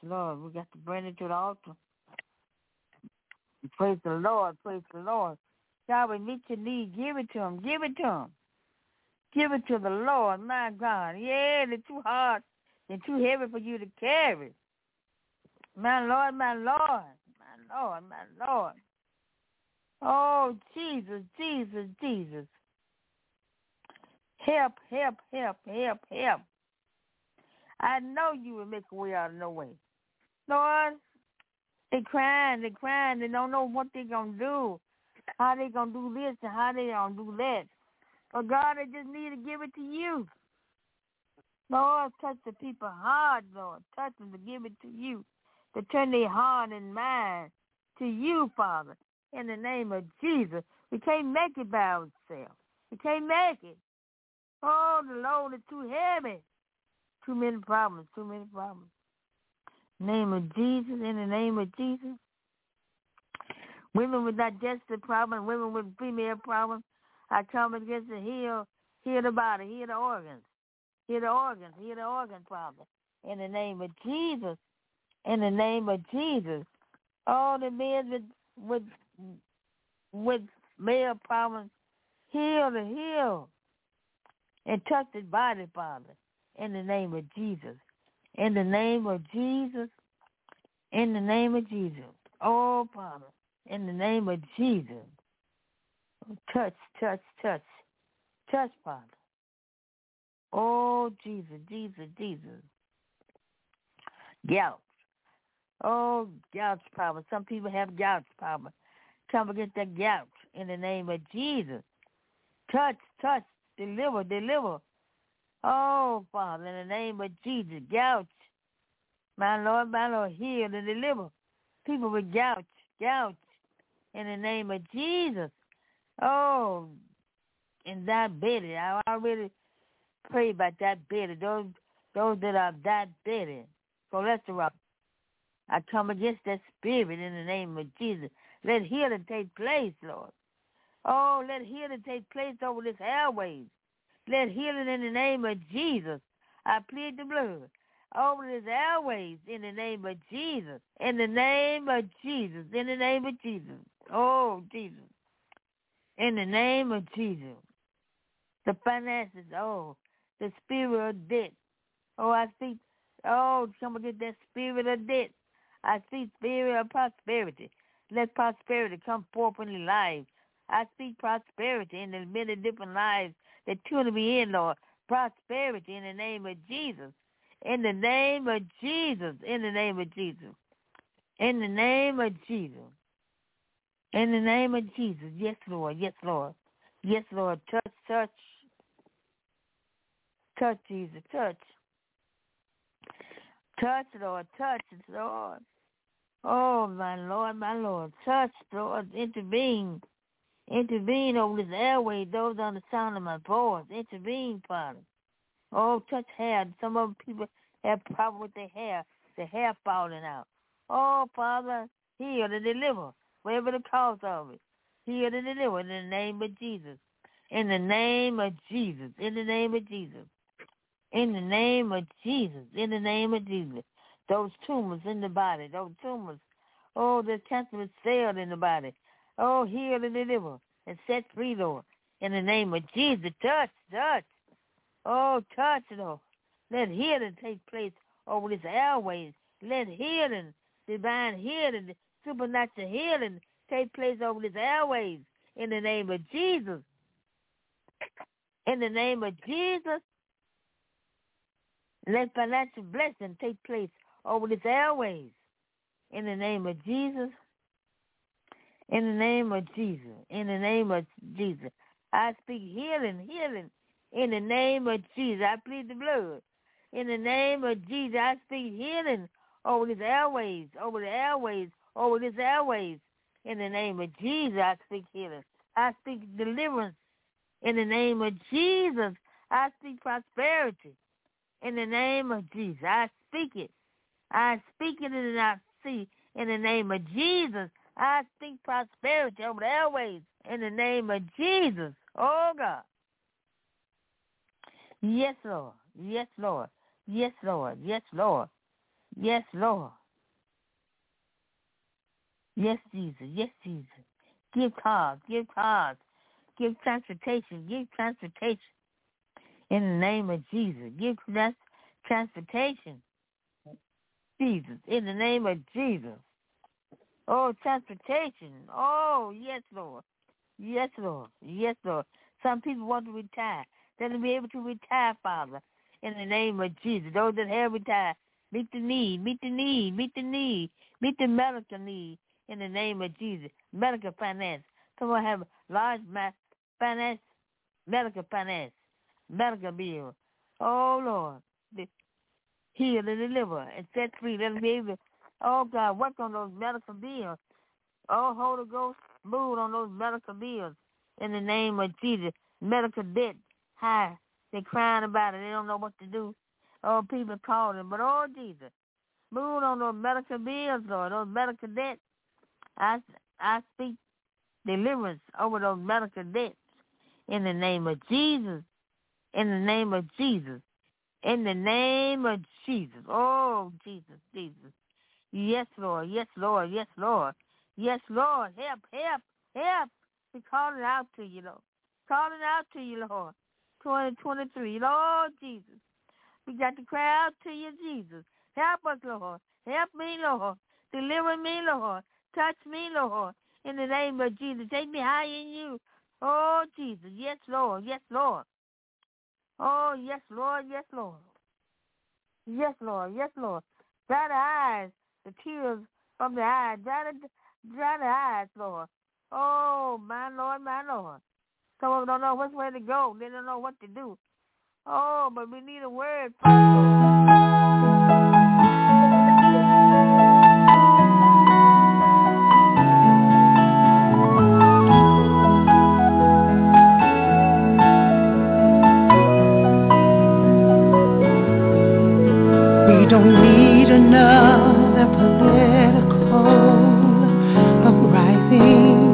Lord. We got to bring it to the altar. Praise the Lord. Praise the Lord. God, we meet your need. Give it to him. Give it to him. Give it to the Lord, my God. Yeah, they're too hard. They're too heavy for you to carry. My Lord, my Lord. My Lord, my Lord. Oh, Jesus, Jesus, Jesus. Help, help, help, help, help. I know you will make a way out of no way. Lord, they crying, they crying. They don't know what they're going to do, how they going to do this and how they going to do that. But God, they just need to give it to you. Lord, touch the people hard, Lord. Touch them to give it to you, to turn their heart and mind to you, Father, in the name of Jesus. We can't make it by ourselves. We can't make it. Oh, the load is too heavy. Too many problems, too many problems. Name of Jesus, in the name of Jesus. Women with digestive problems, women with female problems, I come against the heal, heal the body, heal the organs, heal the organs, heal the organ problem. In the name of Jesus, in the name of Jesus. All the men with with with male problems, heal the heal. And touch his body, Father, in the name of Jesus. In the name of Jesus. In the name of Jesus. Oh, Father, in the name of Jesus. Touch, touch, touch. Touch, Father. Oh, Jesus, Jesus, Jesus. Gout. Oh, gout problem. Some people have gout problem. Come against that gout in the name of Jesus. Touch, touch. Deliver, deliver. Oh, Father, in the name of Jesus, gout. My Lord, my Lord, heal and deliver. People with gout, gout, in the name of Jesus. Oh, and diabetes. I already pray about diabetes. Those, those that are diabetes, cholesterol. I come against that spirit in the name of Jesus. Let healing take place, Lord. Oh, let healing take place over this airways. Let healing in the name of Jesus. I plead the blood over this airways in the name of Jesus. In the name of Jesus. In the name of Jesus. Oh, Jesus. In the name of Jesus. The finances, oh, the spirit of debt. Oh, I speak, oh, come against that spirit of debt. I speak spirit of prosperity. Let prosperity come forth in the lives. I speak prosperity in the many different lives that you're to be in, Lord. Prosperity in the name of Jesus. In the name of Jesus. In the name of Jesus. In the name of Jesus. In the name of Jesus. Yes, Lord. Yes, Lord. Yes, Lord. Touch, touch. Touch, Jesus. Touch. Touch, Lord. Touch, Lord. Oh, my Lord, my Lord. Touch, Lord. Intervene. Intervene over this airway, those on the sound of my voice. Intervene, Father. Oh, touch hair. Some of people have problem with their hair, their hair falling out. Oh, Father, heal and deliver, whatever the cause of it. Heal and deliver in the name of Jesus. In the name of Jesus. In the name of Jesus. In the name of Jesus. In the name of Jesus. Those tumors in the body, those tumors. Oh, the cancerous cell in the body. Oh, heal and deliver and set free, Lord. In the name of Jesus, touch, touch. Oh, touch, Lord. Let healing take place over this airways. Let healing, divine healing, supernatural healing take place over this airways. In the name of Jesus. In the name of Jesus. Let financial blessing take place over this airways. In the name of Jesus. In the name of Jesus. In the name of Jesus. I speak healing, healing. In the name of Jesus. I plead the blood. In the name of Jesus. I speak healing over these airways, over the airways, over these airways. In the name of Jesus. I speak healing. I speak deliverance. In the name of Jesus. I speak prosperity. In the name of Jesus. I speak it. I speak it and I see. In the name of Jesus. I speak prosperity over the airways in the name of Jesus. Oh, God. Yes, Lord. Yes, Lord. Yes, Lord. Yes, Lord. Yes, Lord. Yes, Jesus. Yes, Jesus. Give cars. Give cars. Give transportation. Give transportation. In the name of Jesus. Give trans- transportation. Jesus. In the name of Jesus. Oh, transportation. Oh, yes, Lord. Yes, Lord. Yes, Lord. Some people want to retire. Let them be able to retire, Father. In the name of Jesus. Those that have retired, meet the need. Meet the need. Meet the need. Meet the medical need. In the name of Jesus. Medical finance. Some will have large ma- finance, medical finance, medical bills. Oh, Lord. The heal and deliver and set free. Let them be able to, oh, God, work on those medical bills. Oh, Holy Ghost, move on those medical bills. In the name of Jesus. Medical debt high. They're crying about it. They don't know what to do. Oh, people call them. But, oh, Jesus, move on those medical bills, Lord, those medical debts. I, I speak deliverance over those medical debts in the name of Jesus, in the name of Jesus, in the name of Jesus. Oh, Jesus, Jesus. Yes, Lord, yes, Lord, yes, Lord. Yes, Lord, help, help, help. We're calling out to you, Lord. Calling out to you, Lord. twenty twenty-three, Lord Jesus. We got to cry out to you, Jesus. Help us, Lord. Help me, Lord. Deliver me, Lord. Touch me, Lord. In the name of Jesus. Take me high in you. Oh, Jesus. Yes, Lord. Yes, Lord. Oh, yes, Lord. Yes, Lord. Yes, Lord. Yes, Lord. Dry the eyes, the tears from the eyes. Dry the, dry the eyes, Lord. Oh, my Lord, my Lord. Some of them don't know which way to go. They don't know what to do. Oh, but we need a word from you, Lord. We don't need another political uprising.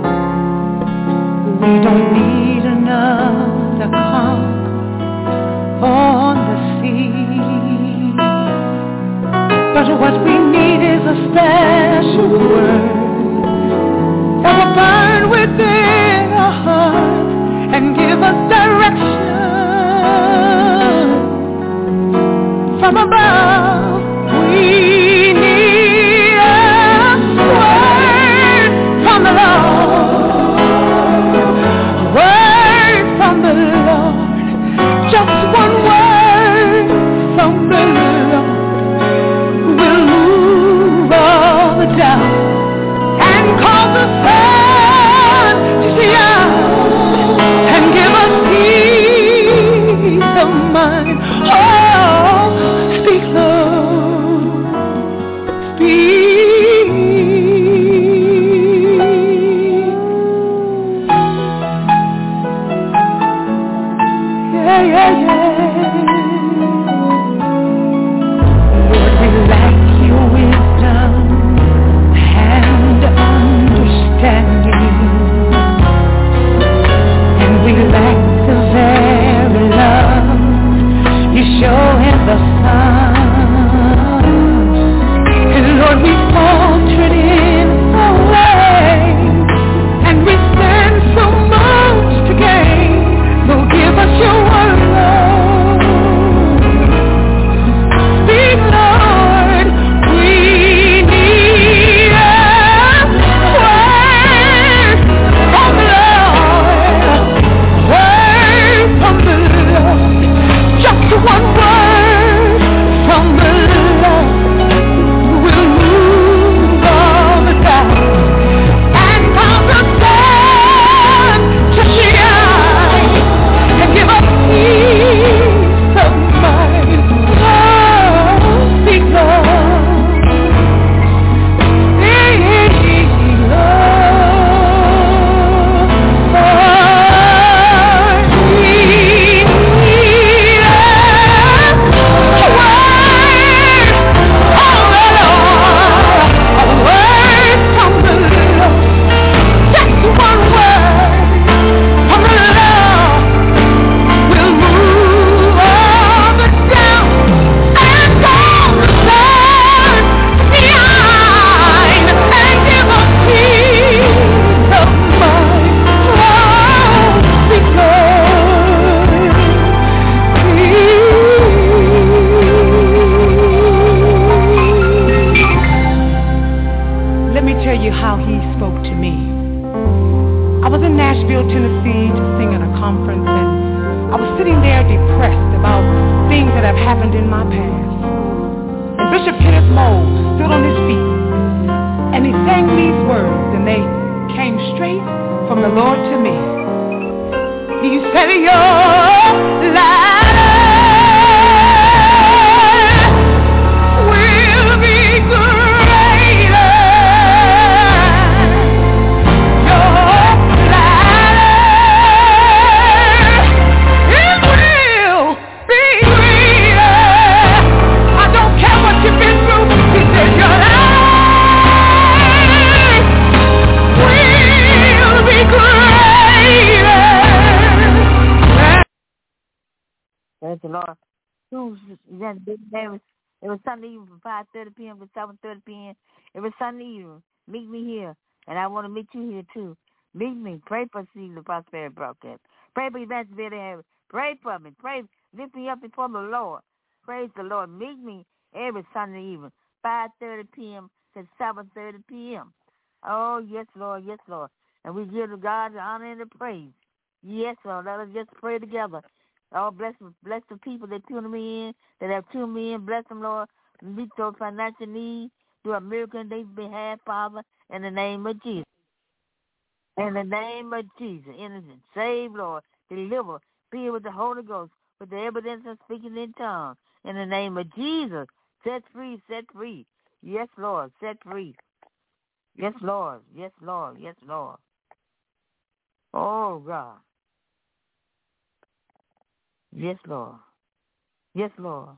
We don't need another calm on the sea. But what we need is a special word that will burn within our hearts and give us direction from above. We need a word from the Lord, word from the Lord, just one word from the Lord will move all the Nashville, Tennessee to sing at a conference, and I was sitting there depressed about things that have happened in my past. And Bishop Kenneth Moore stood on his feet, and he sang these words, and they came straight from the Lord to me. He said, your life will be greater. Your life, it will be greater. I don't care what you've been through. He said, your life will be greater. Praise the Lord. That big day was, it was Sunday evening from five thirty p.m. to seven thirty p.m. It was Sunday evening. Meet me here, and I want to meet you here too. Meet me. Pray for Season of Prosperity broadcast. Pray for Evangelist Billy Harris. Pray for me. Pray. Lift me up before the Lord. Praise the Lord. Meet me every Sunday evening, five thirty p.m. to seven thirty p.m. Oh, yes, Lord. Yes, Lord. And we give to God the honor and the praise. Yes, Lord. Let us just pray together. Oh, bless, bless the people that tune me in, that have tuned me in. Bless them, Lord. Meet those financial needs. Do a miracle in their behalf, Father, in the name of Jesus. In the name of Jesus. Innocent. Save, Lord. Deliver. Fill with the Holy Ghost, with the evidence of speaking in tongues. In the name of Jesus. Set free, set free. Yes, Lord. Set free. Yes, Lord. Yes, Lord. Yes, Lord. Oh, God. Yes, Lord. Yes, Lord.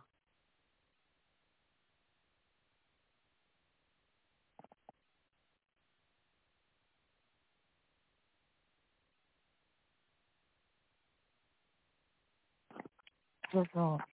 Yes, Lord.